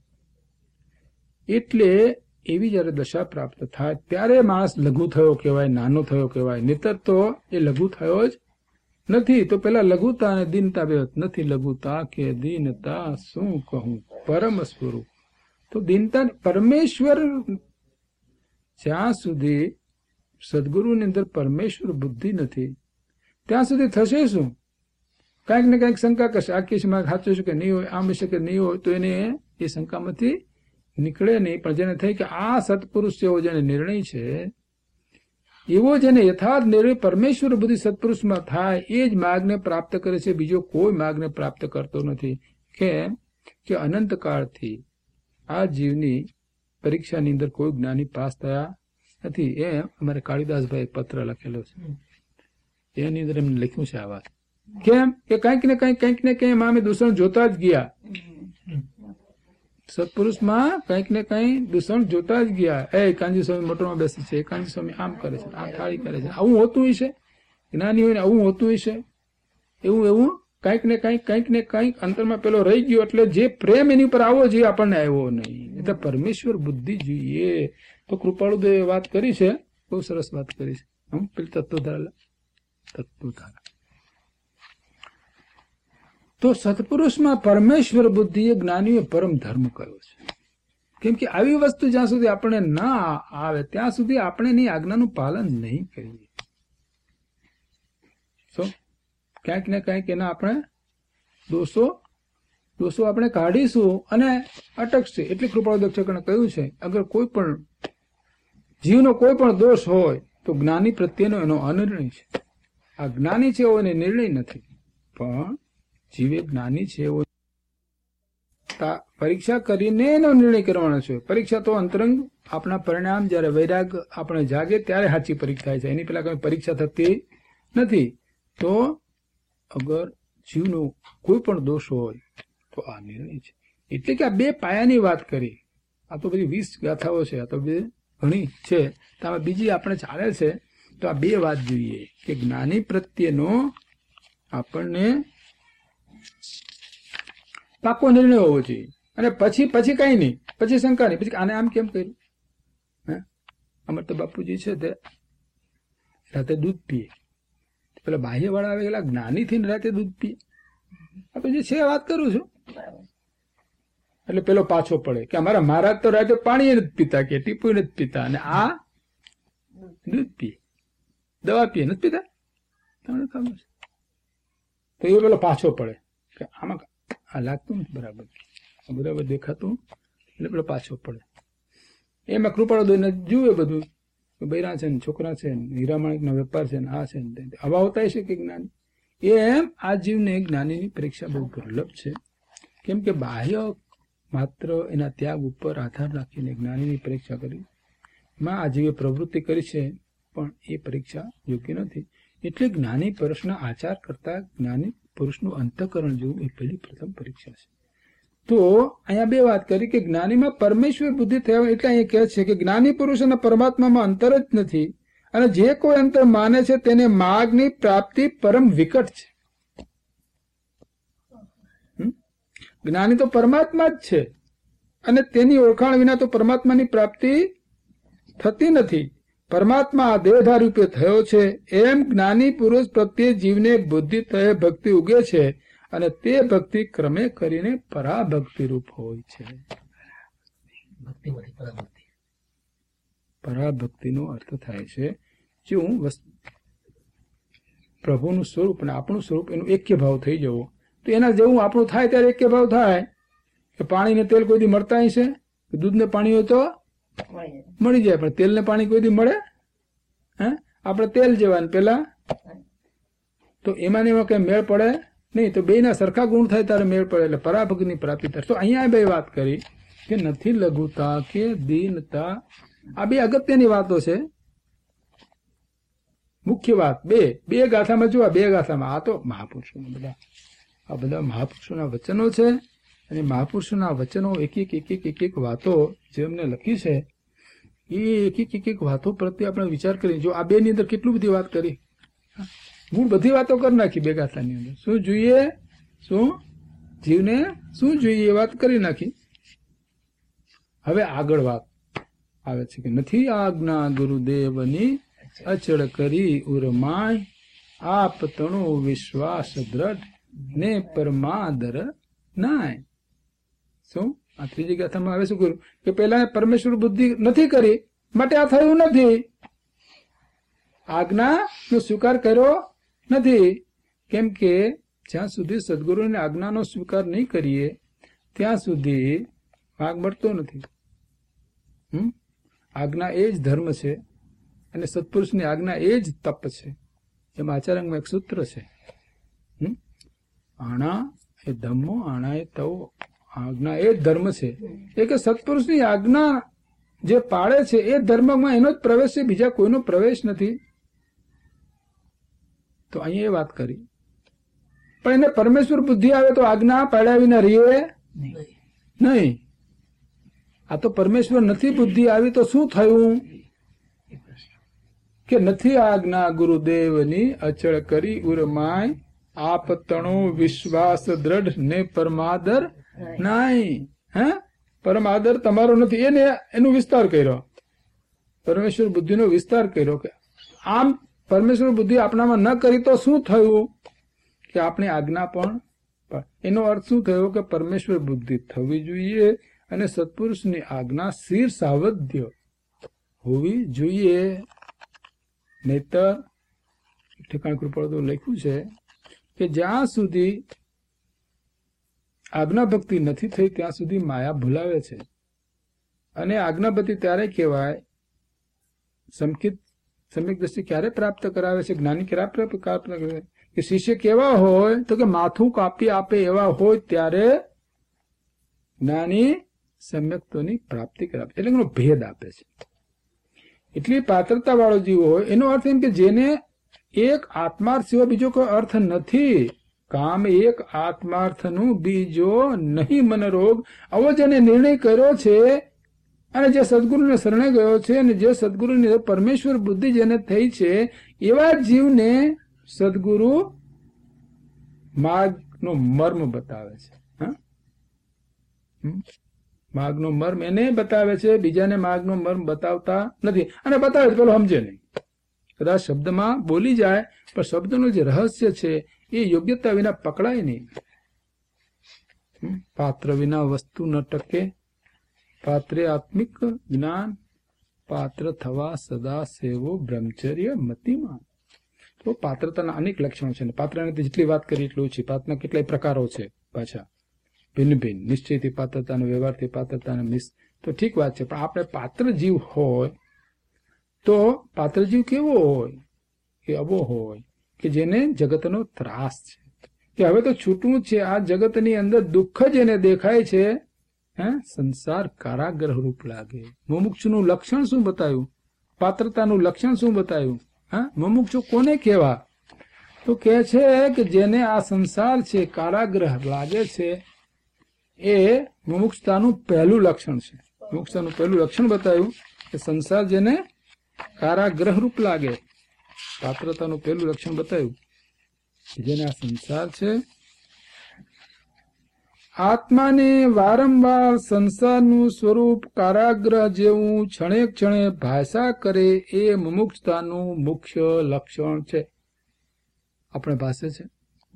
એટલે એવી જયારે દશા પ્રાપ્ત થાય ત્યારે માણસ લઘુ થયો કહેવાય, નાનો થયો કહેવાય. નહીતર તો એ લઘુ થયો જ નથી. તો પેલા લઘુતા અને દીનતા બે નથી. લઘુતા કે દીનતા, શું કહું પરમ સ્વરૂપ. તો દીનતા પરમેશ્વર, જ્યાં સુધી સદગુરુની અંદર પરમેશ્વર બુદ્ધિ નથી ત્યાં સુધી થશે શું? કાંઈક ને કાંઈક શંકા કરશે. આ કેસમાં સાચું છે કે નહીં હોય, આમ હશે કે નહીં હોય, તો એને એ શંકામાંથી નીકળે નહીં. પણ જેને થઈ કે આ સત્પુરુષ જેવો જેને નિર્ણય છે, એવો જેને યથાર્થ નિર્ણય પરમેશ્વર બુદ્ધિ સત્પુરુષમાં થાય, એ જ માર્ગને પ્રાપ્ત કરે છે, બીજો કોઈ માર્ગને પ્રાપ્ત કરતો નથી. કેમ કે અનંતકાળથી આ જીવની પરીક્ષાની અંદર કોઈ જ્ઞાની પાસ થયા નથી. એમ અમારે કાળીદાસભાઈ પત્ર લખેલો છે, એની અંદર એમને લખ્યું છે આ વાત. કેમ કે કંઈક ને કંઈક કંઈક ને કંઈક અમે દૂષણ જોતા જ ગયા. સત્પુરુષમાં કંઈક ને કંઈક દૂષણ જોતા જ ગયા. એ કાંજી સ્વામી મોટરમાં બેસે છે, કાંજી સ્વામી આમ કરે છે, આમ થાળી કરે છે, આવું હોતું હશે. જ્ઞાની હોય ને આવું હોતું હશે. એવું એવું કંઈક ને કંઈક કંઈક ને કંઈક અંતરમાં પેલો રહી ગયો. એટલે જે પ્રેમ એની ઉપર આવવો જોઈએ આપણને આવ્યો નહીં. એટલે પરમેશ્વર બુદ્ધિ જોઈએ. તો કૃપાળુદેવે વાત કરી છે, બહુ સરસ વાત કરી છે. હમ પેલી તત્વધારા તત્વધારા તો સત્પુરુષમાં પરમેશ્વર બુદ્ધિ એ જ્ઞાનીએ પરમ ધર્મ કર્યો છે. કેમ કે આવી વસ્તુ જ્યાં સુધી આપણે ના આવે ત્યાં સુધી આપણે એની આજ્ઞાનું પાલન નહીં કરીએ. શું ક્યાંક ને ક્યાંક એના આપણે દોષો દોષો આપણે કાઢીશું અને અટકશે. એટલે કૃપાળુ દક્ષકણે કહ્યું છે, અગર કોઈ પણ જીવનો કોઈ પણ દોષ હોય તો જ્ઞાની પ્રત્યેનો એનો અનિર્ણય છે. આ જ્ઞાની છે એવો એને નિર્ણય નથી, પણ જીવે જ્ઞાની છે એવો પરીક્ષા કરીને એનો નિર્ણય કરવાનો છે. પરીક્ષા તો અંતરંગ આપણા પરિણામ જયારે વૈરાગ આપણે જાગે ત્યારે સાચી પરીક્ષા થાય છે. એની પેલા કઈ પરીક્ષા થતી નથી. તો અગર જીવનો કોઈ પણ દોષ હોય તો આ નિર્ણય છે. એટલે કે આ બે પાયાની વાત કરી. આ તો બધી વીસ ગાથાઓ છે, આ તો બે ઘણી છે, તો આમાં બીજી આપણે ચાલે છે. તો આ બે વાત જોઈએ કે જ્ઞાની પ્રત્યેનો આપણને પાકો નિર્ણય હોવો જોઈએ. અને પછી પછી કઈ નહીં, પછી શંકા નહીં, પછી આને આમ કેમ કર્યું. હે અમર તો બાપુજી છે તે રાતે દૂધ પીએ, પેલા બાહ્ય વાળા આવે પેલા જ્ઞાની થઈને રાતે દૂધ પીએ. આ તો જે છે વાત કરું છું. એટલે પેલો પાછો પડે કે અમારા મહારાજ તો રાતે પાણી નથી પીતા કે ટીપું નથી પીતા, અને આ દૂધ પીએ, દવા પીએ, નથી પીતા. તમને ખબર છે. તો એ પેલો પાછો પડે કે આમાં આ લાગતું નથી બરાબર, બરાબર દેખાતું, એટલે પેલો પાછો પડે. એમાં કૃપાળો દઈને જુએ બધું, બૈરા છે ને છોકરા છે ને હીરામાણિકનો વેપાર છે ને આ છે ને આવા હોતા છે કે જ્ઞાની. એમ આ જીવને જ્ઞાનીની પરીક્ષા બહુ દુર્લભ છે. કેમ કે બાહ્ય માત્ર એના ત્યાગ ઉપર આધાર રાખીને જ્ઞાનીની પરીક્ષા કરી માં આ જીવે પ્રવૃત્તિ કરી છે, પણ એ પરીક્ષા યોગ્ય નથી. એટલે જ્ઞાની પુરુષના આચાર કરતા જ્ઞાની પુરુષનું અંતઃકરણ જોવું એ પહેલી પ્રથમ પરીક્ષા છે. તો અહીંયા બે વાત કરી કે જ્ઞાનીમાં પરમેશ્વર બુદ્ધિ થયા, એટલે અહીંયા કહે છે કે જ્ઞાની પુરુષ અને પરમાત્મામાં અંતર જ નથી, અને જે કોઈ અંતર માને છે તેને માર્ગની પ્રાપ્તિ પરમ વિકટ છે. જ્ઞાની તો પરમાત્મા જ છે, અને તેની ઓળખાણ વિના તો પરમાત્માની પ્રાપ્તિ થતી નથી. પરમાત્મા આ દેહધાર રૂપે થયો છે, એમ જ્ઞાની પુરુષ પ્રત્યે જીવને બુદ્ધિ થયે ભક્તિ ઉગે છે, અને તે ભક્તિ ક્રમે કરીને પરાભક્તિ રૂપ હોય છે. પરાભક્તિનો અર્થ થાય છે શું? પ્રભુનું સ્વરૂપ અને આપણું સ્વરૂપ એનું એક્ય ભાવ થઈ જવો. તો એના જેવું આપણું થાય ત્યારે એક્ય ભાવ થાય કે પાણી ને તેલ કોઈ દી મળતા છે, દૂધ ને પાણી હોય તો મળી જાય, પણ તેલ ને પાણી કોઈ દી મળે? હે આપણે તેલ જેવા પેલા તો એમાં ને એમાં કઈ મેળ પડે નહીં. તો બે ના સરખા ગુણ થાય ત્યારે મેળ પડે, એટલે પરાભક્તિની પ્રાપ્તિ થાય. તો અહીંયા બે વાત કરી કે નથી લઘુતા કે દીનતા, આ બે અગત્યની વાતો છે. મુખ્ય વાત બે બે ગાથામાં જોવા, બે ગાથામાં આ તો મહાપુરુષો બધા આ બધા મહાપુરુષોના વચનો છે, અને મહાપુરુષોના વચનો એક એક એક એક એક એક વાતો જે એમને લખી છે એ એક એક એક એક વાતો પ્રત્યે આપણે વિચાર કરીએ. જો આ બે ની અંદર કેટલી બધી વાત કરી, હું બધી વાતો કરી નાખી બે ગાથાની અંદર. શું જોઈએ, શું જીવને શું જોઈએ એ વાત કરી નાખી. હવે આગળ વાત આવે છે કે નથી આજ્ઞા ગુરુદેવની અચળ કરી ઉરમાય, આપ તણો વિશ્વાસ દ્રઢ ને પરમાદર નાય. શું આ ત્રીજી ગાથામાં આવે શું કર્યું કે પેલા પરમેશ્વર બુદ્ધિ નથી કરી માટે આ થયું નથી, આજ્ઞા નો સ્વીકાર કર્યો નથી. કેમ કે જ્યાં સુધી સદગુરુની આજ્ઞાનો સ્વીકાર નહીં કરીએ ત્યાં સુધી માર્ગ મળતો નથી. હમ આજ્ઞા એ જ ધર્મ છે, અને સત્પુરુષની આજ્ઞા એ જ તપ છે. એમાં આચાર્યમાં એક સૂત્ર છે, હમ આણા એ ધમ્મો આણા એ તવો, આજ્ઞા એ જ ધર્મ છે. એ કે સત્પુરુષની આજ્ઞા જે પાળે છે એ ધર્મમાં એનો જ પ્રવેશ છે, બીજા કોઈનો પ્રવેશ નથી. તો અહીંયા એ વાત કરી, પણ એને પરમેશ્વર બુદ્ધિ આવે તો આજ્ઞા પાળ્યા વિના રહીએ નહીં. આ તો પરમેશ્વર નથી બુદ્ધિ આવી તો શું થયું કે નથી આજ્ઞા ગુરુદેવની અચળ કરી ઉરમાય, આપ તણો વિશ્વાસ દ્રઢ ને પરમાદર નાય. હે પરમાદર તમારો નથી, એને એનો વિસ્તાર કર્યો, પરમેશ્વર બુદ્ધિનો વિસ્તાર કર્યો. કે આમ પરમેશ્વર બુદ્ધિ આપણામાં ન કરી તો શું થયું કે આપણી આજ્ઞા પણ, એનો અર્થ શું થયો કે પરમેશ્વર બુદ્ધિ થવી જોઈએ, અને સત્પુરુષની આજ્ઞા સ્થિર સાવધ્ય હોવી જોઈએ. નહીતર ઠેકાણ કૃપાળુ તો લખ્યું છે કે જ્યાં સુધી આજ્ઞા ભક્તિ નથી થઈ ત્યાં સુધી માયા ભૂલાવે છે. અને આજ્ઞા ભક્તિ ત્યારે કહેવાય, સમકિત સમ્યક દ્રષ્ટિ ક્યારે પ્રાપ્ત કરાવે છે, જ્ઞાની ક્યારે પ્રાપ્ત કરે કે શિષ્ય કેવા હોય તો કે માથું કાપી આપે એવા હોય ત્યારે જ્ઞાની સમ્યક્તોની પ્રાપ્તિ કરાવે, એટલે એનો ભેદ આપે છે. એટલી પાત્રતા વાળો જીવ હોય એનો અર્થ એમ કે જેને એક આત્માર્થ સિવાય બીજો કોઈ અર્થ નથી, કામ એક આત્માર્થનું બીજો નહીં મન રોગ. આવો જેને નિર્ણય કર્યો છે અને જે સદગુરુને શરણે ગયો છે અને જે સદગુરુની પરમેશ્વર બુદ્ધિ જેને થઈ છે એવા જીવને સદગુરુ માર્ગનો મર્મ બતાવે છે. હા, માર્ગનો મર્મ એને બતાવે છે, બીજાને માર્ગનો મર્મ બતાવતા નથી. અને બતાવે પેલો સમજે નહીં, કદાચ શબ્દમાં બોલી જાય પણ શબ્દનું જે રહસ્ય છે એ યોગ્યતા વિના પકડાય નહીં. પાત્ર વિના વસ્તુ ન ટકે, પાત્રે આત્મિક જ્ઞાન, પાત્ર થવા સદા સેવો બ્રહ્મચર્ય મતિમાં. તો પાત્રતાના અનેક લક્ષણો છે. પાત્રની જેટલી વાત કરી એટલું છે. પાત્રના કેટલાય પ્રકારો છે પાછા, ભિન્ન ભિન્ન. નિશ્ચયથી પાત્રતા અને વ્યવહારથી પાત્રતા અને મિસ, તો ઠીક વાત છે. પણ આપણે પાત્ર જીવ હોય તો પાત્ર જીવ કેવો હોય? કે આવો હોય કે જેને જગતનો ત્રાસ છે, કે હવે તો છૂટવું છે. આ જગતની અંદર દુઃખ જેને દેખાય છે, હે, સંસાર કારાગૃહ રૂપ લાગે. મુમુક્ષુનું લક્ષણ શું બતાવ્યું? પાત્રતાનું લક્ષણ શું બતાવ્યું? હા, મુમુક્ષુ કોને કહેવા? તો કહે છે કે જેને આ સંસાર છે કારાગૃહ લાગે છે એ મુમુક્ષતાનું પહેલું લક્ષણ છે. મુમુક્ષતાનું પહેલું લક્ષણ બતાવ્યું કે સંસાર જેને કારાગૃહ રૂપ લાગે. પાત્રતાનું પહેલું લક્ષણ બતાવ્યું જેને આ સંસાર છે, આત્માને વારંવાર સંસારનું સ્વરૂપ કારાગૃહ જેવું ક્ષણે ક્ષણે ભાષા કરે એ મુમુક્ષતાનું મુખ્ય લક્ષણ છે. આપણે ભાષે છે,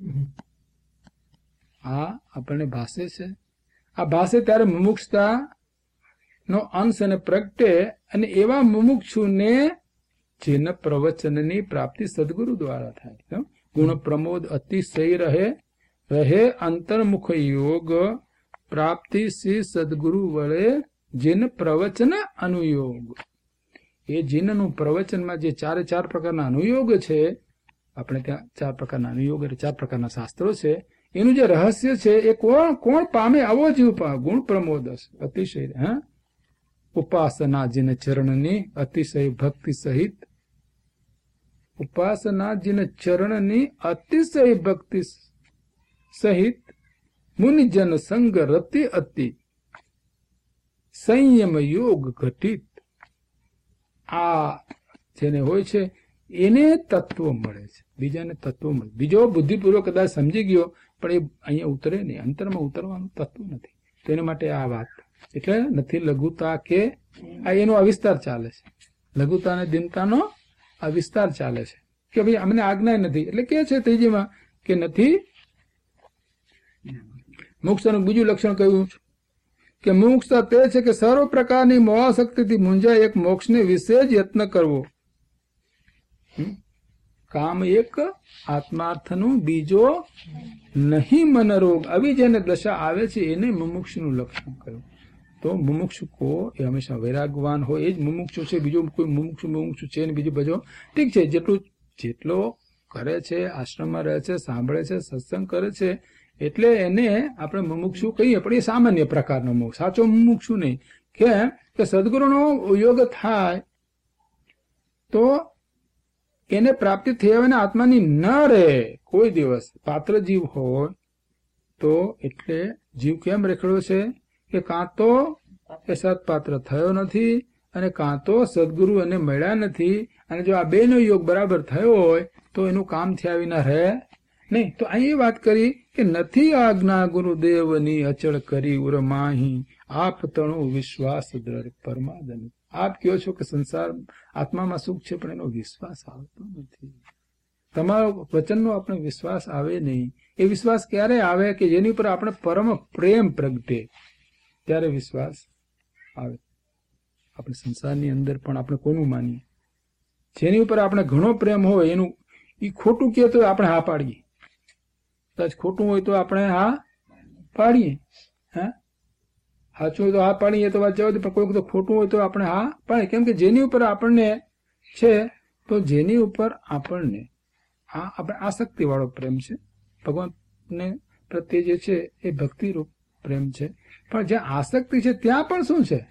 આ આપણને ભાષે છે. આ ભાષે ત્યારે મુમુક્ષતા નો અંશ અને પ્રગટે. અને એવા મુમુક્ષુને જેના પ્રવચનની પ્રાપ્તિ સદગુરુ દ્વારા થાય. ગુણ પ્રમોદ અતિશય રહે રહે અંતર્મુખ યોગ પ્રાપ્તિ શ્રી સદગુરુ વળે જીન પ્રવચન અનુયોગ. એ જીનનું પ્રવચનમાં જે ચારે ચાર પ્રકારના અનુયોગ છે, આપણે ત્યાં ચાર પ્રકારના અનુયોગ એટલે ચાર પ્રકારના શાસ્ત્રો છે, એનું જે રહસ્ય છે એ કોણ કોણ પામે? આવો જીવ પામે. ગુણ પ્રમોદ અતિશય, હા, ઉપાસના જીન ચરણની અતિશય ભક્તિ સહિત, ઉપાસના જીન ચરણની અતિશય ભક્તિ સહિત મુનિજન સંગ રતિ અતિ સંયમ યોગ ઘટિત. આ જેને હોય છે એને તત્વ મળે છે, બીજાને તત્વ મળે. બીજો બુદ્ધિપૂર્વક કદાચ સમજી ગયો પણ એ અહીંયા ઉતરે નહીં, અંતરમાં ઉતરવાનું તત્વ નથી. તેના માટે આ વાત એટલે નથી લઘુતા કે આ એનો અવિસ્તાર ચાલે છે. લઘુતા અને દીનતાનો આ વિસ્તાર ચાલે છે કે ભાઈ અમને આજ્ઞા નથી. એટલે કે છે ત્રીજીમાં કે નથી. મોક્ષનું બીજું લક્ષણ કહ્યું કે મુમુક્ષતા તે છે કે સર્વ પ્રકારની મોહાશક્તિથી મૂંઝાય એક મોક્ષને વિશે જ યત્ન કરવો. કામ એક આત્માર્થનું બીજો નહીં મન રોગ. આવી જેને દશા આવે છે એને મુમુક્ષનું લક્ષણ કહ્યું. તો મુમુક્ષુ કો એ હંમેશા વૈરાગવાન હોય, એ જ મુમુક્ષુ છે. બીજો કોઈ મુમુક્ષુ મુમુક્ષુ છે ને બીજું બધો ઠીક છે. જેટલું જેટલો કરે છે, આશ્રમમાં રહે છે, સાંભળે છે, સત્સંગ કરે છે, એટલે એને આપણે મુમુક્ષુ કહીએ. પણ એ સામાન્ય પ્રકારનો મોક્ષ, સાચો મુમુક્ષુ નહીં. કેમ કે સદગુરુનો યોગ થાય તો એને પ્રાપ્તિ થયા વિના આત્માની ન રહે કોઈ દિવસ. પાત્ર જીવ હોય તો એટલે જીવ કેમ રેખડ્યો છે કે કાં તો એ સત્પાત્ર થયો નથી અને કાં તો સદગુરુ એને મળ્યા નથી. અને જો આ બેનો યોગ બરાબર થયો હોય તો એનું કામ થયા વિના રહે નહીં. તો અહીં વાત કરી કે નથી આજ્ઞા ગુરુદેવની અચળ કરી ઉરમાહી આપ તણો વિશ્વાસ દ્રઢ પરમાદન. આપ કહો છો કે સંસાર આત્મામાં સુખ છે પણ એનો વિશ્વાસ આવતો નથી. તમારો વચનનો આપણે વિશ્વાસ આવે નહીં. એ વિશ્વાસ ક્યારે આવે કે જેની ઉપર આપણે પરમ પ્રેમ પ્રગટે ત્યારે વિશ્વાસ આવે. આપણે સંસારની અંદર પણ આપણે કોનું માનીએ? જેની ઉપર આપણે ઘણો પ્રેમ હોય એનું એ ખોટું કહે તો આપણે હા પાડીએ. કદાચ ખોટું હોય તો આપણે હા પાડીએ, હા સાચું હોય તો હા પાડીએ તો વાત જવા દે. પણ કોઈ વખત ખોટું હોય તો આપણે હા પાડીએ. કેમ કે જેની ઉપર આપણને છે તો જેની ઉપર આપણને આ આપણે આસક્તિ વાળો પ્રેમ છે. ભગવાનને પ્રત્યે જે છે એ ભક્તિરૂપ પ્રેમ છે. પણ જ્યાં આસક્તિ છે ત્યાં પણ શું છે?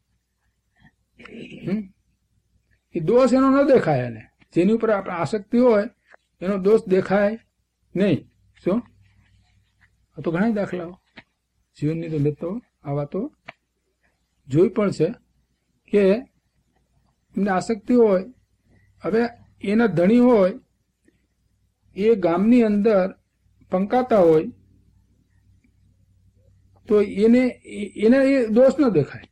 એ દોષ એનો ન દેખાય. એને જેની ઉપર આપણે આસક્તિ હોય એનો દોષ દેખાય નહીં. શું આ તો ઘણા દાખલાઓ જીવનની તો મેં તો આવા તો જોઈ પણ છે કે એમને આસક્તિ હોય. હવે એના ધણી હોય એ ગામની અંદર પંકાતા હોય તો એને એને એ દોષ ન દેખાય,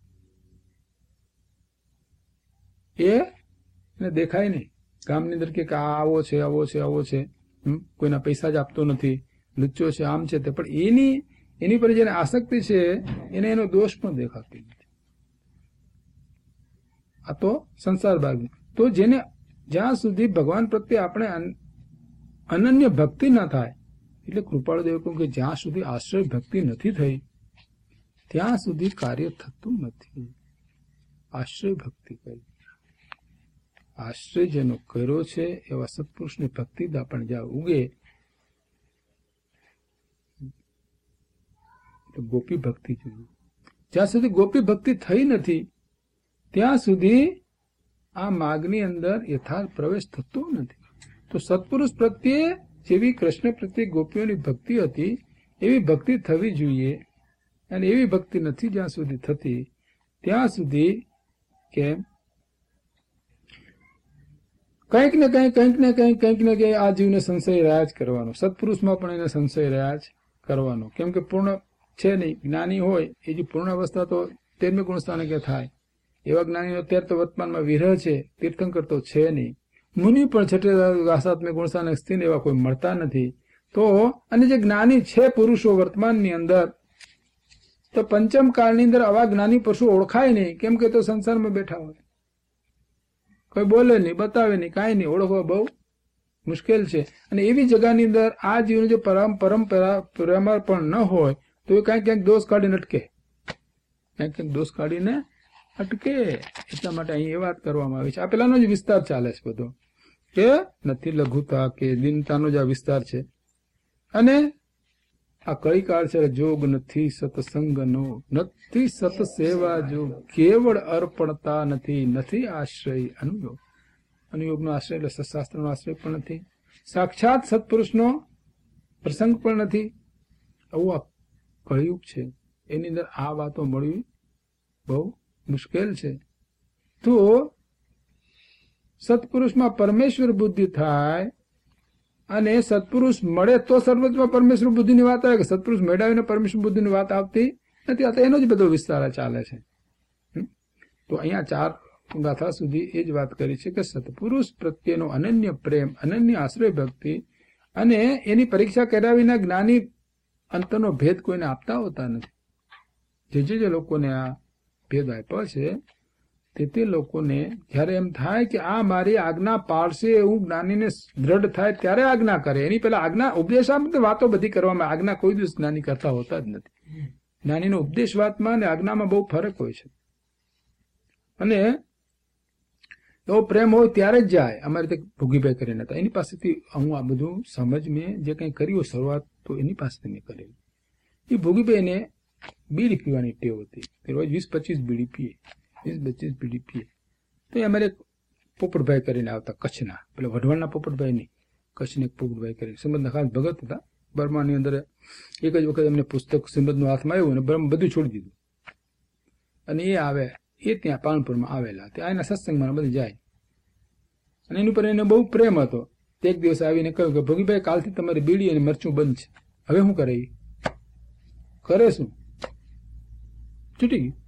એ એને દેખાય નહીં ગામની અંદર કે આ આવો છે આવો છે આવો છે, કોઈના પૈસા જ આપતો નથી, લુચ્ચો છે, આમ છે તે, પણ એની એની પર જેને આસક્તિ છે એને એનો દોષ પણ દેખાતો નથી. આ તો સંસાર ભાગ. તો જેને જ્યાં સુધી ભગવાન પ્રત્યે આપણે અનન્ય ભક્તિ ન થાય, એટલે કૃપાળુ દેવ કહ્યું કે જ્યાં સુધી આશ્રય ભક્તિ નથી થઈ ત્યાં સુધી કાર્ય થતું નથી. આશ્રય ભક્તિ કરી, આશ્રય જેનો કર્યો છે એવા સત્પુરુષની ભક્તિ પણ જ્યાં ઉગે તો ગોપી ભક્તિ જોઈએ. જ્યાં સુધી ગોપી ભક્તિ થઈ નથી ત્યાં સુધી આ માર્ગની અંદર યથાર્થ પ્રવેશ થતો નથી. તો સત્પુરુષ પ્રત્યે જેવી કૃષ્ણ પ્રત્યે ગોપીઓની ભક્તિ હતી એવી ભક્તિ થવી જોઈએ. અને એવી ભક્તિ નથી જ્યાં સુધી થતી ત્યાં સુધી કે કંઈક ને કંઈક કંઈક ને કંઈક કંઈક ને કંઈક આ જીવને સંશય રહ્યા જ કરવાનો. સત્પુરુષમાં પણ એને સંશય રહ્યા જ કરવાનો. કેમ કે પૂર્ણ છે નહીં. જ્ઞાની હોય એ જે પૂર્ણ અવસ્થા તો તેરમી ગુણસ્થાને કે થાય. એવા જ્ઞાનીઓ અત્યારે તો વર્તમાનમાં વિરહ છે, તીર્થંકર તો છે નહીં. મુનિ પણ છઠ્ઠે સાતમી ગુણસ્થાને સ્થિર એવા કોઈ મળતા નથી. તો અને જે જ્ઞાની છે પુરુષો વર્તમાનની અંદર, તો પંચમ કાળની અંદર આવા જ્ઞાની પુરુષો ઓળખાય નહીં. કેમ કે તો સંસારમાં બેઠા હોય, કોઈ બોલે નહીં, બતાવે નહીં, કાંઈ નહીં, ઓળખવા બહુ મુશ્કેલ છે. અને એવી જગાની અંદર આ જીવન જો પરમ પરંપરા પરમાર પણ ન હોય તો એ કાંઈક ક્યાંક દોષ કાઢીને અટકે, ક્યાંક ક્યાંક દોષ કાઢીને અટકે. એટલા માટે અહીં એ વાત કરવામાં આવી છે. આ પેલાનો જ વિસ્તાર ચાલે છે બધો, કે નથી લઘુતા કે દીનતાનો જ આ વિસ્તાર છે. અને આ કળીકાળ છે જોગ નથી સત્સંગનો, નથી સત્સેવા જોગ, કેવળ અર્પણતા નથી, નથી આશ્રય અનુયોગ. અનુયોગનો આશ્રય એટલે સત્શાસ્ત્રનો આશ્રય પણ નથી, સાક્ષાત સત્પુરુષનો પ્રસંગ પણ નથી. આવું આ કળિયુગ છે. એની અંદર આ વાતો મળવી બહુ મુશ્કેલ છે. તો સત્પુરુષમાં પરમેશ્વર બુદ્ધિ થાય અને સત્પુરુષ મળે તો સર્વત્રમાં પરમેશ્વર બુદ્ધિની વાત આવે. કે સત્પુરુષ મેળવીને પરમેશ્વર બુદ્ધિની વાત આવતી નથી. આ તો એનો જ બધો વિસ્તાર ચાલે છે. તો અહીંયા ચાર ગાથા સુધી એ જ વાત કરી છે કે સત્પુરુષ પ્રત્યેનો અનન્ય પ્રેમ, અનન્ય આશ્રય ભક્તિ, અને એની પરીક્ષા કર્યા વિના જ્ઞાની અંતરનો ભેદ કોઈને આપતા હોતા નથી. જે જે જે લોકોને આ ભેદ આપ્યો છે તે તે લોકોને જયારે એમ થાય કે આ મારી આજ્ઞા પાળશે એવું જ્ઞાનીને દ્રઢ થાય ત્યારે આજ્ઞા કરે. એની પેલા આજ્ઞા ઉપદેશ વાતો બધી કરવામાં, આજ્ઞા કોઈ દિવસ જ્ઞાની કરતા હોતા જ નથી. જ્ઞાનીનો ઉપદેશ વાતમાં અને આજ્ઞામાં બહુ ફરક હોય છે. અને એવો પ્રેમ હોય ત્યારે જ જાય. અમારે તે ભોગીભાઈ કરીને હતા, એની પાસેથી હું આ બધું સમજ મેં જે કંઈ કર્યું શરૂઆત તો એની પાસેથી મેં કરેલી. એ ભોગીભાઈને બીડી પીવાની ટેવ હતી. તે રોજ વીસ પચીસ બીડી પીએ, વીસ પચીસ બીડી પીએ. તો એ અમારે પોપટભાઈ કરીને આવતા કચ્છના, પેલા વઢવાણના પોપટભાઈ નહીં, કચ્છને એક પોપટભાઈ કરીને શ્રીમદના ખાસ ભગત હતા. બર્માની અંદર એક જ વખત એમને પુસ્તક શ્રીમદનું હાથમાં આવ્યું અને બ્રહ્મ બધું છોડી દીધું. અને એ આવે એ ત્યાં પાલનપુરમાં આવેલા, તે આના સત્સંગમાં બધી જાય. અને એની ઉપર એને બહુ પ્રેમ હતો. એક દિવસ આવીને કહ્યું કે ભોગીભાઈ કાલથી તમારી બીડી અને મરચું બંધ છે, હવે શું કરે? કરે શું? છૂટી ગયું.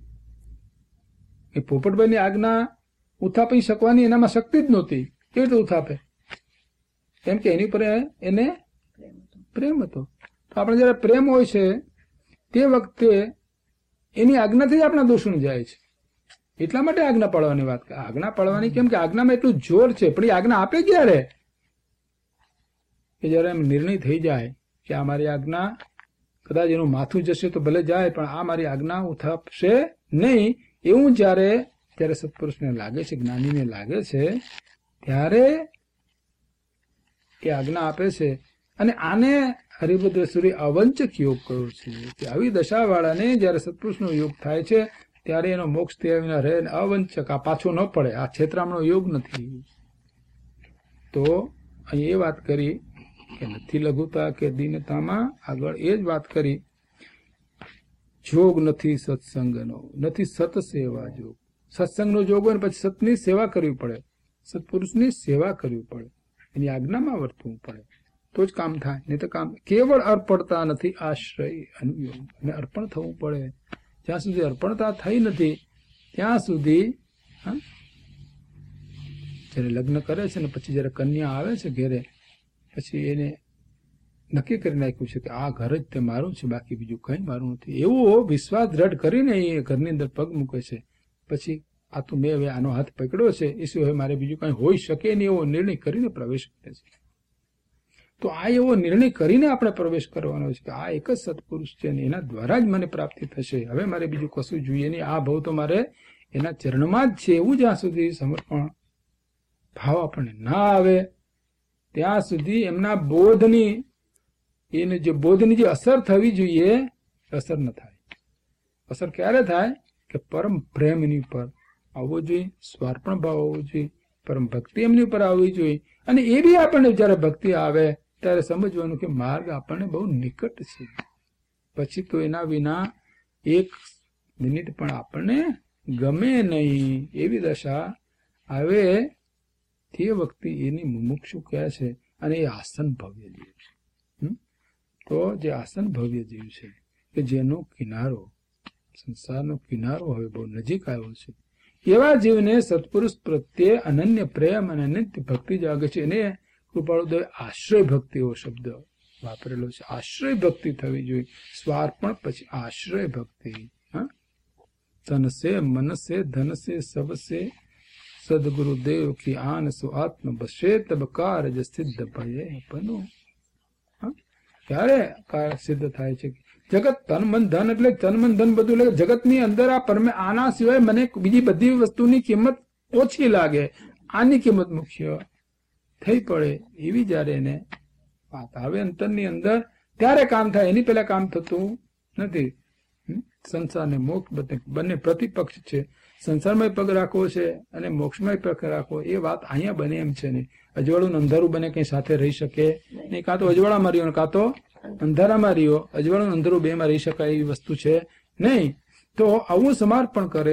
એ પોપટભાઈની આજ્ઞા ઉથાપી શકવાની એનામાં શક્તિ જ નહોતી. કેવી રીતે ઉથાપે? કેમ કે એની ઉપર એને પ્રેમ હતો. તો આપણે જયારે પ્રેમ હોય છે તે વખતે એની આજ્ઞાથી જ આપણા દોષણ જાય છે. એટલા માટે આજ્ઞા પાળવાની વાત કરે. આજ્ઞા પાળવાની કેમ કે આજ્ઞામાં એટલું જોર છે, પણ એ આજ્ઞા આપે ક્યારે? કે જયારે એમ નિર્ણય થઈ જાય કે આ મારી આજ્ઞા, કદાચ એનું માથું જશે તો ભલે જાય, પણ આ મારી આજ્ઞા ઉથાપશે નહીં, એવું જયારે ત્યારે સત્પુરુષને લાગે છે, જ્ઞાનીને લાગે છે, ત્યારે એ આજ્ઞા આપે છે. અને આને હરિભદ્ર સૂરી અવંચક યોગ કહ્યો છે. કે આવી દશાવાળાને જયારે સત્પુરુષનો યોગ થાય છે ત્યારે એનો મોક્ષ થયા વિના રહે. અવંચક, આ પાછો ન પડે, આ છેતરામનો યોગ નથી. તો અહીં એ વાત કરી કે નથી લઘુતા કે દીનતામાં આગળ એ જ વાત કરી. જોગ નથી સત્સંગનો, નથી સત સેવા જોગ. સત્સંગનો જોગ હોય ને પછી સતની સેવા કરવી પડે, સત્પુરુષની સેવા કરવી પડે, એની આજ્ઞામાં વર્તવું પડે, તો જ કામ થાય. નહીં તો કામ કેવળ અર્પણતા નથી, આશ્રય અનુયોગ અને અર્પણ થવું પડે. જ્યાં સુધી અર્પણતા થઈ નથી ત્યાં સુધી હા જયારે લગ્ન કરે છે ને પછી જયારે કન્યા આવે છે ઘેરે, પછી એને નક્કી કરી નાખ્યું છે કે આ ઘર જ તે મારું છે, બાકી બીજું કઈ મારું નથી, એવો વિશ્વાસ દ્રઢ કરીને એ ઘરની અંદર પગ મૂકે છે. પછી આ તો મેં હવે આનો હાથ પકડ્યો છે, એ સિવાય મારે બીજું કઈ હોઈ શકે નહીં એવો નિર્ણય કરીને પ્રવેશ કરે છે. તો આ એવો નિર્ણય કરીને આપણે પ્રવેશ કરવાનો છે કે આ એક જ સત્પુરુષ છે ને એના દ્વારા જ મને પ્રાપ્તિ થશે, હવે મારે બીજું કશું જોઈએ નહીં, આ ભાવ તો મારે એના ચરણમાં જ છે. એવું જ્યાં સુધી સમર્પણ ભાવ આપણને ના આવે ત્યાં સુધી એમના બોધની એને જે બોધની જે અસર થવી જોઈએ અસર ન થાય. અસર ક્યારે થાય કે પરમ પ્રેમ એની ઉપર આવવો જોઈએ, સ્વાર્પણ ભાવ આવવો જોઈએ, પરમ ભક્તિ એમની ઉપર આવવી જોઈએ. અને એ બી આપણને જયારે ભક્તિ આવે ત્યારે સમજવાનું કે માર્ગ આપણને બહુ નિકટ છે, પછી તો એના વિના એક મિનિટ પણ આપણને ગમે નહીં એવી દશા આવે. તે વખતે એની મુમુક્ષુ કહે છે અને એ આસન ભવ્ય જીવ છે. તો જે આસન ભવ્ય જીવ છે કે જેનો કિનારો સંસારનો કિનારો હવે બહુ નજીક આવ્યો છે, એવા જીવને સત્પુરુષ પ્રત્યે અનન્ય પ્રેમ અને અનન્ય ભક્તિ જાગે છે. એને કૃપાળુદેવ આશ્રય ભક્તિ એવો શબ્દ વાપરેલો છે. આશ્રય ભક્તિ થવી જોઈએ, સ્વાર્પણ પછી આશ્રય ભક્તિ. હા તન સે મન સે ધન સે સબ સે સદગુરુદેવ કી આન સુ આત્મ બસે તબ કારજ સિદ્ધ ભયે બનો. ક્યારે કાર સિદ્ધ થાય છે? જગત તન મન ધન એટલે તન મન ધન બધું એટલે જગતની અંદર આ પરમે આના સિવાય મને બીજી બધી વસ્તુની કિંમત ઓછી લાગે, આની કિંમત મુખ્ય થઈ પડે એવી જયારે એને વાત આવે અંતરની અંદર ત્યારે કામ થાય, એની પહેલા કામ થતું નથી. સંસાર ને મોક્ષ બંને પ્રતિપક્ષ છે. સંસારમાં પગ રાખવો છે અને મોક્ષમાં પગ રાખવો એ વાત અહીંયા બને એમ છે નહીં. અજવાળું અંધારું બને કઈ સાથે રહી શકે નહીં. કાં તો અજવાળામાં રહ્યો કાં તો અંધારામાં રહ્યો, અજવાળું અંધારું બે માં રહી શકાય એવી વસ્તુ છે નહીં. તો આવું સમર્પણ કરે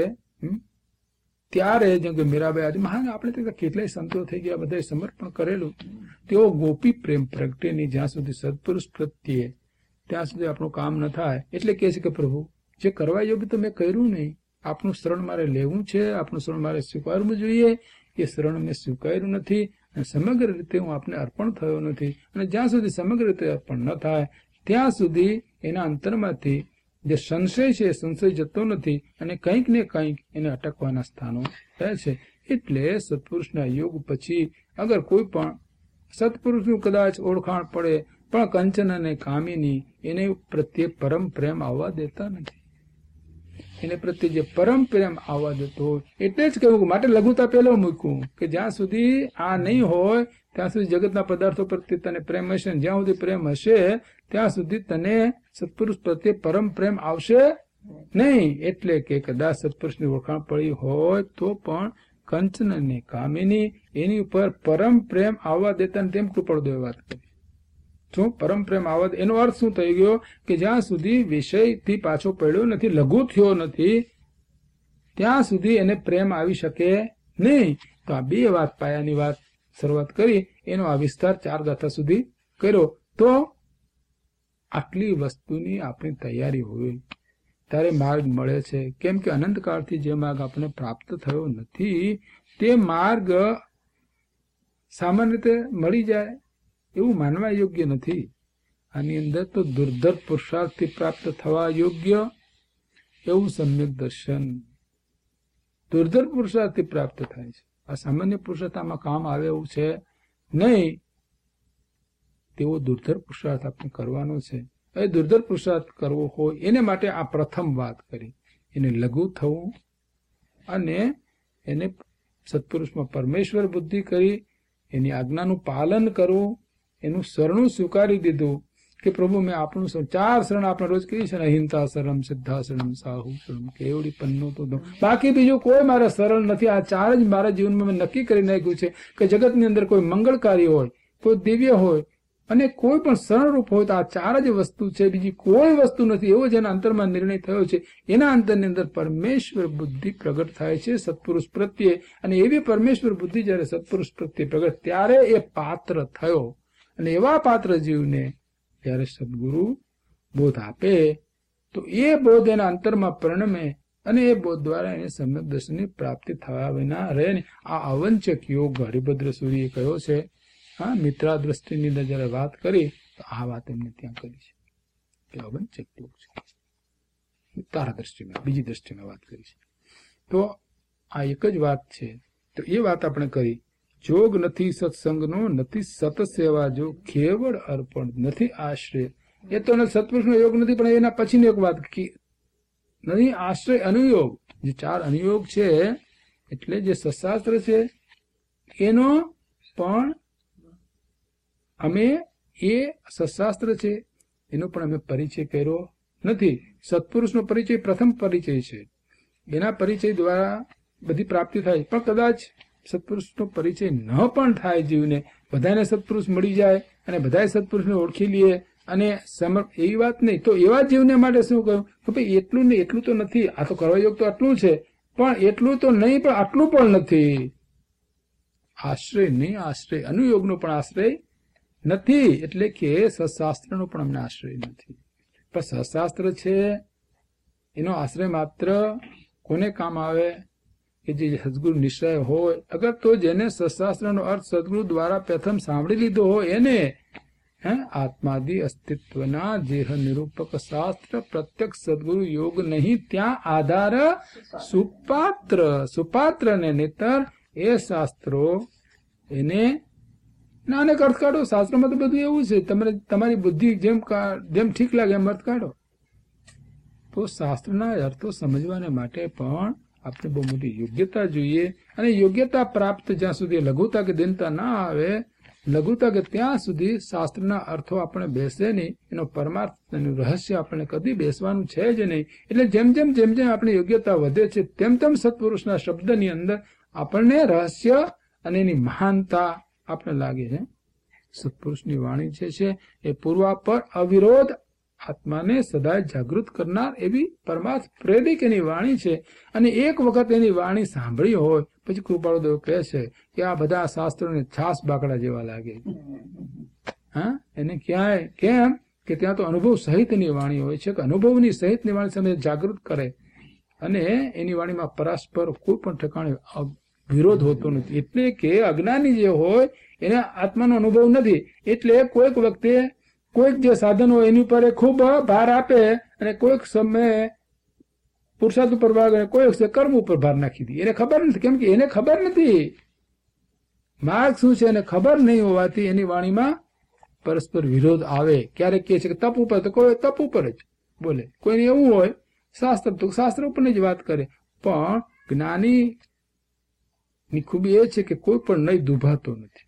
ત્યારે જેમ કે મીરાબાઈ આજે મહાન આપણે કેટલાય સંતો થઈ ગયા, બધા સમર્પણ કરેલું. તેઓ ગોપી પ્રેમ પ્રગટેની જ્યાં સુધી સત્પુરુષ પ્રત્યે ત્યાં સુધી આપણું કામ ન થાય એટલે કહે છે કે પ્રભુ જે કરવા યોગ્ય તો મેં કર્યું નહીં, આપનું શરણ મારે લેવું છે, આપનું શરણ મારે સ્વીકારવું જોઈએ, એ શરણ મેં સ્વીકાર્યું નથી અને સમગ્ર રીતે હું આપને અર્પણ થયો નથી. અને જ્યાં સુધી સમગ્ર રીતે અર્પણ ન થાય ત્યાં સુધી એના અંતરમાંથી જે સંશય છે એ સંશય જતો નથી અને કંઈક ને કંઈક એને અટકવાના સ્થાનો રહે છે. એટલે સત્પુરુષના યોગ પછી અગર કોઈ પણ સત્પુરુષનું કદાચ ઓળખાણ પડે પણ કંચન અને કામિની એને પ્રત્યે પરમ પ્રેમ આવવા દેતા નથી. એને પ્રત્યે જે પરમ પ્રેમ આવવા દેતો હોય એટલે જ કહ્યું માટે લઘુતા પહેલો મૂક્યું કે જ્યાં સુધી આ નહીં હોય ત્યાં સુધી જગતના પદાર્થો પ્રત્યે તને પ્રેમ હશે, જ્યાં સુધી પ્રેમ હશે ત્યાં સુધી તને સત્પુરુષ પ્રત્યે પરમ પ્રેમ આવશે નહીં. એટલે કે કદાચ સત્પુરુષની ઓળખાણ પડી હોય તો પણ કંચન અને કામિની એની ઉપર પરમ પ્રેમ આવવા દેતા તેમ કૃપાળુદેવે વાત કરી. શું પરમ પ્રેમ આવવા? એનો અર્થ શું થઈ ગયો કે જ્યાં સુધી વિષયથી પાછો પડ્યો નથી, લઘુ થયો નથી, ત્યાં સુધી એને પ્રેમ આવી શકે નહીં. તો આ બે વાત પાયાની વાત શરૂઆત કરી, એનો આ વિસ્તાર ચાર ગાથા સુધી કર્યો. તો આટલી વસ્તુની આપણી તૈયારી હોય ત્યારે માર્ગ મળે છે. કેમ કે અનંતકાળથી જે માર્ગ આપણે પ્રાપ્ત થયો નથી તે માર્ગ સામાન્ય રીતે મળી જાય એવું માનવા યોગ્ય નથી. આની અંદર તો દુર્ધર પુરુષાર્થથી પ્રાપ્ત થવા યોગ્ય એવું સમ્યક દર્શન દુર્ધર પુરુષાર્થથી પ્રાપ્ત થાય છે. આ સામાન્ય પુરુષાર્થમાં કામ આવે એવું છે નહીં. તેવો દુર્ધર પુરુષાર્થ આપણે કરવાનો છે. એ દુર્ધર પુરુષાર્થ કરવો હોય એને માટે આ પ્રથમ વાત કરી, એને લઘુ થવું અને એને સત્પુરુષમાં પરમેશ્વર બુદ્ધિ કરી એની આજ્ઞાનું પાલન કરવું, એનું શરણું સ્વીકારી દીધું કે પ્રભુ મેં આપણું ચાર શરણ આપણે રોજ કહી છે ને, અહિંસા શરમ, સિદ્ધા શરમ, સાહુ શરમ, કેવડી પન્નો તો બાકી બીજું કોઈ મારા શરણ નથી. આ ચાર જ મારા જીવનમાં મેં નક્કી કરી નાખ્યું છે કે જગતની અંદર કોઈ મંગળકારી હોય, કોઈ દિવ્ય હોય, અને કોઈ પણ સરળરૂપ હોય તો આ ચાર જ વસ્તુ છે, બીજી કોઈ વસ્તુ નથી. એવો જેના અંતરમાં નિર્ણય થયો છે, એના અંતરની અંદર પરમેશ્વર બુદ્ધિ પ્રગટ થાય છે સત્પુરુષ પ્રત્યે. અને એવી પરમેશ્વર બુદ્ધિ જયારે સત્પુરુષ પ્રત્યે પ્રગટ, ત્યારે એ પાત્ર થયો. અને એવા પાત્ર જીવને જયારે સદગુરુ બોધ આપે તો એ બોધ એના અંતરમાં પરિણમે અને એ બોધ દ્વારા એને સમ્યક દર્શનની પ્રાપ્તિ થવા વિના રહે ને. આ અવંચક યોગ હરિભદ્ર સૂરીએ કહ્યો છે. હા, મિત્રા દ્રષ્ટિની અંદર જયારે વાત કરી તો આ વાત એમને ત્યાં કરી છે કે અવંચક યોગ છે. તારા દ્રષ્ટિમાં, બીજી દ્રષ્ટિમાં વાત કરી છે. તો આ એક જ વાત છે. તો એ વાત આપણે કરી. જોગ નથી સત્સંગનો, નથી સતસેવા જો, કેવળ અર્પણ નથી આશ્રય. એ તો સત્પુરુષનો યોગ નથી, પણ એના પછીની એક વાત નથી આશ્રય અનુયોગ. જે ચાર અનુયોગ છે એટલે જે સત્શાસ્ત્ર છે એનો પણ અમે એ સત્શાસ્ત્ર છે એનો પણ અમે પરિચય કર્યો નથી. સત્પુરુષનો પરિચય પ્રથમ પરિચય છે, એના પરિચય દ્વારા બધી પ્રાપ્તિ થાય. પણ કદાચ સત્પુરુષનો પરિચય ન પણ થાય જીવને, બધાને સત્પુરુષ મળી જાય અને બધાએ સત્પુરુષને ઓળખી લઈએ અને સમર્પ, એવી વાત નહીં. તો એવા જીવને માટે શું કહ્યું કે ભાઈ એટલું નહીં, એટલું તો નથી. આ તો કરવા યોગ તો આટલું છે, પણ એટલું તો નહીં, પણ આટલું પણ નથી. આશ્રય નહીં આશ્રય, અનુયોગનો પણ આશ્રય નથી. એટલે કે સત્શાસ્ત્રનો પણ અમને આશ્રય નથી. પણ સત્શાસ્ત્ર છે એનો આશ્રય માત્ર કોને કામ આવે કે જે સદગુરુ નિશ્ચય હોય. અગર તો જેને સત્શાસ્ત્રનો અર્થ સદગુરુ દ્વારા પ્રથમ સાંભળી લીધો હોય એને, હે, આત્માદિ અસ્તિત્વના જેહ નિરૂપક શાસ્ત્ર પ્રત્યક્ષ સદગુરુ યોગ નહીં, ત્યાં આધાર સુપાત્ર. સુપાત્ર ને નેતર એ શાસ્ત્રો એને ના અનેક અર્થ કાઢો. શાસ્ત્રમાં તો બધું એવું છે, તમારે તમારી બુદ્ધિ જેમ જેમ ઠીક લાગે એમ અર્થ કાઢો. તો શાસ્ત્રના અર્થો સમજવાને માટે પણ આપણે બહુ મોટી યોગ્યતા જોઈએ. અને યોગ્યતા પ્રાપ્ત જ્યાં સુધી લઘુતા કે દિનતા ના આવે, લઘુતા કે ત્યાં સુધી શાસ્ત્રના અર્થો આપણે બેસે નહીં, એનો પરમાર્થ એનું રહસ્ય આપણે કદી બેસવાનું છે જ નહીં. એટલે જેમ જેમ જેમ જેમ આપણી યોગ્યતા વધે છે તેમ તેમ સત્પુરુષના શબ્દની અંદર આપણને રહસ્ય અને એની મહાનતા આપણે લાગે છે. સત્પુરુષની વાણી જે છે એ પૂર્વાપર અવિરોધ આત્માને સદાય જાગૃત કરનાર એવી પરમાર્થ પ્રેરિક એની વાણી છે. અને એક વખત એની વાણી સાંભળી હોય પછી કૃપાળુદેવ કહે છે કે આ બધા શાસ્ત્રોને છાસ બાકડા જેવા લાગે. હા, એને ક્યાંય કેમ કે ત્યાં તો અનુભવ સહિતની વાણી હોય છે, કે અનુભવની સહિતની વાણી સામે જાગૃત કરે અને એની વાણીમાં પરસ્પર કોઈ પણ ઠેકાણે વિરોધ હોતો નથી. એટલે કે અજ્ઞાની જે હોય એને આત્માનો અનુભવ નથી, એટલે કોઈક વખતે કોઈક જે સાધન હોય એની ઉપર ખૂબ ભાર આપે અને કોઈક સમયે પુરુષાર્થ ઉપર ભાર, કોઈ કર્મ ઉપર ભાર નાખી દે. એને ખબર નથી, કેમ કે એને ખબર નથી માર્ગ શું છે, એને ખબર નહીં હોવાથી એની વાણીમાં પરસ્પર વિરોધ આવે. ક્યારેક કહે છે કે તપ ઉપર, તો કોઈ તપ ઉપર જ બોલે. કોઈને એવું હોય શાસ્ત્ર, તો શાસ્ત્ર ઉપરની જ વાત કરે. પણ જ્ઞાની ની ખૂબી એ છે કે કોઈ પણ નહીં દુભાતો નથી.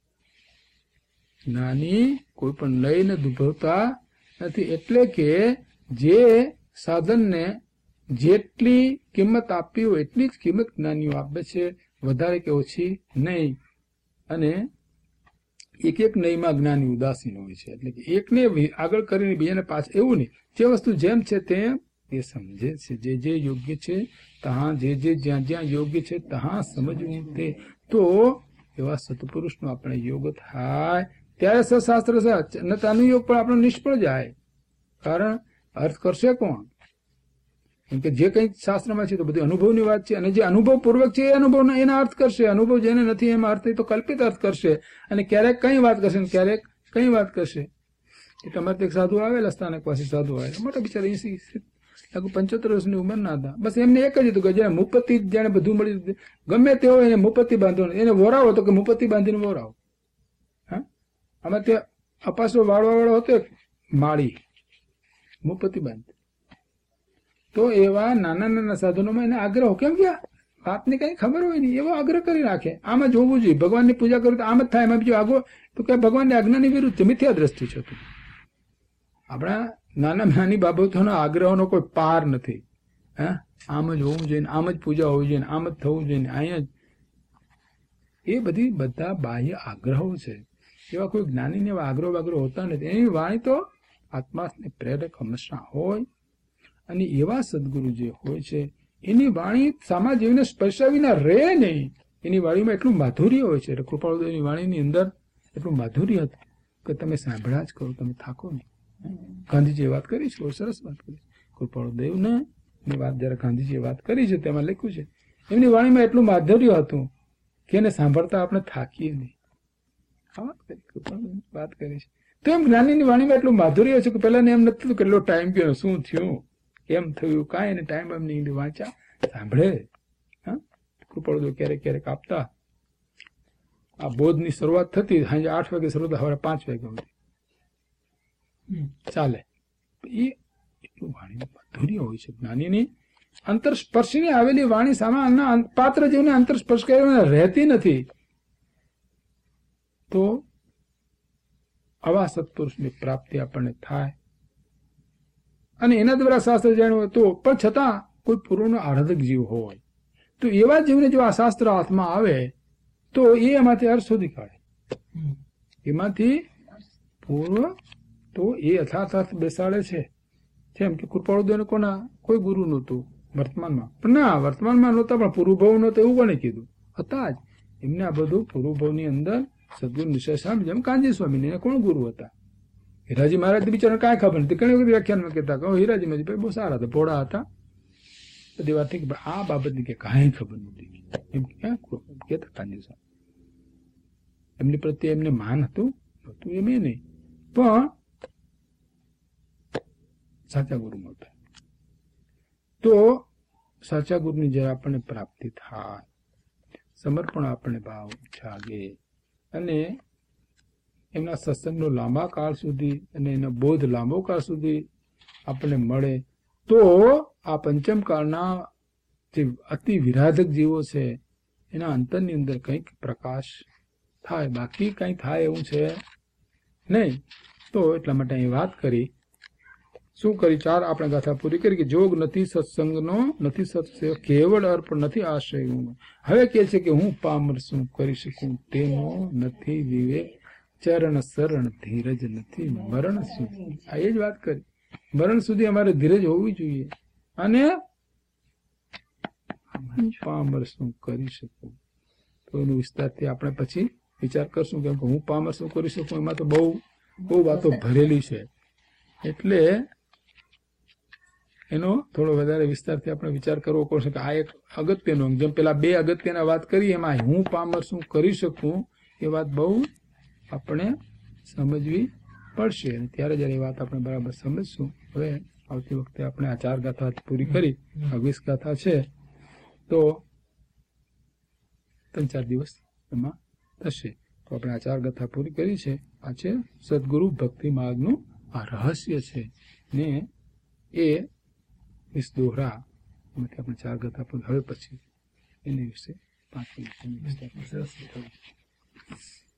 જ્ઞાની કોઈ પણ લઈને દુભવતા નથી. એટલે કે જે સાધનને જેટલી કિંમત આપવી હોય એટલી જ કિંમત જ્ઞાનીઓ આપે છે, વધારે કે ઓછી નહીં. અને એક એક નહીંમાં જ્ઞાની ઉદાસીન હોય છે. એટલે કે એકને આગળ કરીને બીજાને પાછળ એવું નહીં. જે વસ્તુ જેમ છે તેમ એ સમજે છે. જે જે યોગ્ય છે ત્યાં, જે જે જ્યાં જ્યાં યોગ્ય છે ત્યાં સમજવું. તે તો એવા સત્પુરુષનો આપણે યોગ થાય ત્યારે સત્શાસ્ત્ર છે, અનુયોગ પણ આપણો નિષ્ફળ જાય. કારણ અર્થ કરશે કોણ? કેમ કે જે કંઈ શાસ્ત્રમાં છે તો બધી અનુભવની વાત છે, અને જે અનુભવ પૂર્વક છે એ અનુભવ એના અર્થ કરશે. અનુભવ જેને નથી એમાં અર્થ તો કલ્પિત અર્થ કરશે, અને ક્યારેક કઈ વાત કરશે ને ક્યારેક કઈ વાત કરશે. એટલે અમારે એક સાધુ આવેલા સ્થાનક પાસે સાધુ આવેલા, મોટા બિચારા એસી લગભગ પંચોતેર વર્ષની ઉંમર ના હતા. બસ એમને એક જ હતું કે જેને મુપત્તિ જાણે બધું મળી, ગમે તે હોય એને મુપત્તિ બાંધો, એને વોરાવો તો કે મુપત્તિ બાંધીને વોરાવો. હા, આમાં ત્યાં અપાસો વાળવા વાળો હતો માળી, મુપત્તિ બાંધ. તો એવા નાના નાના સાધનોમાં એને આગ્રહ, કેમ કે વાતની કઈ ખબર હોય નહીં, એવો આગ્રહ કરી રાખે. આમાં જોવું જોઈએ, ભગવાનની પૂજા કરું તો આમ જ થાય, એમાં બીજું આગો તો કે ભગવાનની આજ્ઞાની વિરુદ્ધ છે, મિથ્યા દ્રષ્ટિ છે. આપણા નાના નાની બાબતોનો આગ્રહોનો કોઈ પાર નથી. હા, આમ જ હોવું જોઈએ, આમ જ પૂજા હોવી જોઈએ, આમ જ થવું જોઈએ, અહીંયા જ. એ બધી બધા બાહ્ય આગ્રહો છે. એવા કોઈ જ્ઞાનીને એવા આગ્રહ વાગ્રહ હોતા નથી. એની વાણી તો આત્માને પ્રેરક હંમેશા હોય. અને એવા સદગુરુ જે હોય છે એની વાણી સામા જીવને સ્પર્શા વિના રહે નહીં. એની વાણીમાં એટલું માધુર્ય હોય છે. એટલે કૃપાળુદેવની વાણીની અંદર એટલું માધુર્ય હતું કે તમે સાંભળ્યા જ કરો, તમે થાકો નહીં. ગાંધીજીએ વાત કરી છે, બહુ સરસ વાત કરી છે. કૃપાળુદેવને ની વાત જયારે ગાંધીજીએ વાત કરી છે તેમાં લખ્યું છે એમની વાણીમાં એટલું માધુર્ય હતું કે એને સાંભળતા આપણે થાકીએ નહીં. આ વાત કરી, કૃપાળુદેવ વાત કરી છે. તો એમ જ્ઞાનીની વાણીમાં એટલું માધુર્ય છે કે પહેલા એમ નથી કેટલો ટાઈમ ગયો, શું થયું, એમ થયું, કાંઈ એને ટાઈમ એમ નહીં વાંચા સાંભળે. હા, કૃપાળુદેવ ક્યારેક ક્યારેક આપતા. આ બોધની શરૂઆત થતી સાંજે આઠ વાગે શરૂ થતા, સવારે પાંચ વાગે સુધી ચાલે. એ એટલું વાણીનું માધુર્ય હોય છે જ્ઞાનીની. અંતરસ્પર્શીની આવેલી વાણી સામા પાત્ર જેવને અંતરસ્પર્શ કરીને રહેતી નથી. તો આવા સત્પુરુષની પ્રાપ્તિ આપણને થાય અને એના દ્વારા શાસ્ત્ર જાણ્યું હોય તો પણ છતાં કોઈ પૂર્વનો આરાધક જીવ હોય તો એવા જીવને જો આ શાસ્ત્ર હાથમાં આવે તો એ એમાંથી અર્થ શોધી કાઢે. એમાંથી પૂર્વ તો એ યથાર્થ બેસાડે છે. જેમ કે કૃપાળુદેવને કોના કોઈ ગુરુ નહોતું વર્તમાનમાં, પણ ના વર્તમાનમાં નહોતા પણ પૂર્વભાવ નહોતો એવું કોને કીધું? હતા જ. એમને આ બધું પૂર્વભાવની અંદર સદગુરુ નિશ્ચય સામે જેમ કાનજી સ્વામીને કોણ ગુરુ હતા? હીરાજી મહારાજ બિચારા કાંઈ ખબર નથી. ઘણી વખત વ્યાખ્યાનમાં કહેતા કે હીરાજી મહારાજ બહુ સારા હતા, ભોળા હતા, બધી વાત થઈ. આ બાબતની કે કાંઈ ખબર નથી એમ કહેતા કાનજી સ્વામી. એમની પ્રત્યે એમને માન હતું નહોતું એમ એ નહીં, પણ સાચા ગુરુ મળતા. તો સાચા ગુરુની જયારે આપણને પ્રાપ્તિ થાય, સમર્પણ આપણને ભાવ જાગે અને એમના સત્સંગનો લાંબા કાળ સુધી અને એનો બોધ લાંબો કાળ સુધી આપણને મળે તો આ પંચમ કાળના જે અતિ વિરાધક જીવો છે એના અંતરની અંદર કંઈક પ્રકાશ થાય. બાકી કંઈ થાય એવું છે નહીં. તો એટલા માટે અહીં વાત કરી, શું કરી? ચાર આપણે ગાથા પૂરી કરી કે જોગ નથી સત્સંગનો, નથી સત્સંગ, કેવળ અર્પણ નથી આશ્રય. હવે કે છે કે હું પામર શું કરી શકું તેનો નથી વિવેક, ચરણ શરણ ધીરજ નથી મરણ સુધી. આ એ જ વાત કરી, મરણ સુધી અમારે ધીરજ હોવી જોઈએ. અને પામર શું કરી શકું તો એનું વિસ્તારથી આપણે પછી વિચાર કરશું. કેમ કે હું પામર શું કરી શકું એમાં તો બહુ બહુ વાતો ભરેલી છે, એટલે એનો થોડો વધારે વિસ્તારથી આપણે વિચાર કરવો પડશે કે આ એક અગત્યનો, જેમ પેલા બે અગત્યના વાત કરી એમાં હું પામર શું કરી શકું એ વાત બહુ આપણે સમજવી પડશે. અને ત્યારે જયારે એ વાત આપણે બરાબર સમજશું. હવે આવતી વખતે આપણે આ ચાર ગાથા પૂરી કરી, આ વીસ ગાથા છે તો ત્રણ ચાર દિવસ એમાં થશે. તો આપણે આ ચાર ગાથા પૂરી કરી છે. આ છે સદગુરુ ભક્તિ માર્ગનું આ રહસ્ય છે ને એ વીસ દોહરા એમાંથી આપણે ચાર ગાથા પૂરી. હવે પછી એની વિશે પાંચ મિનિટ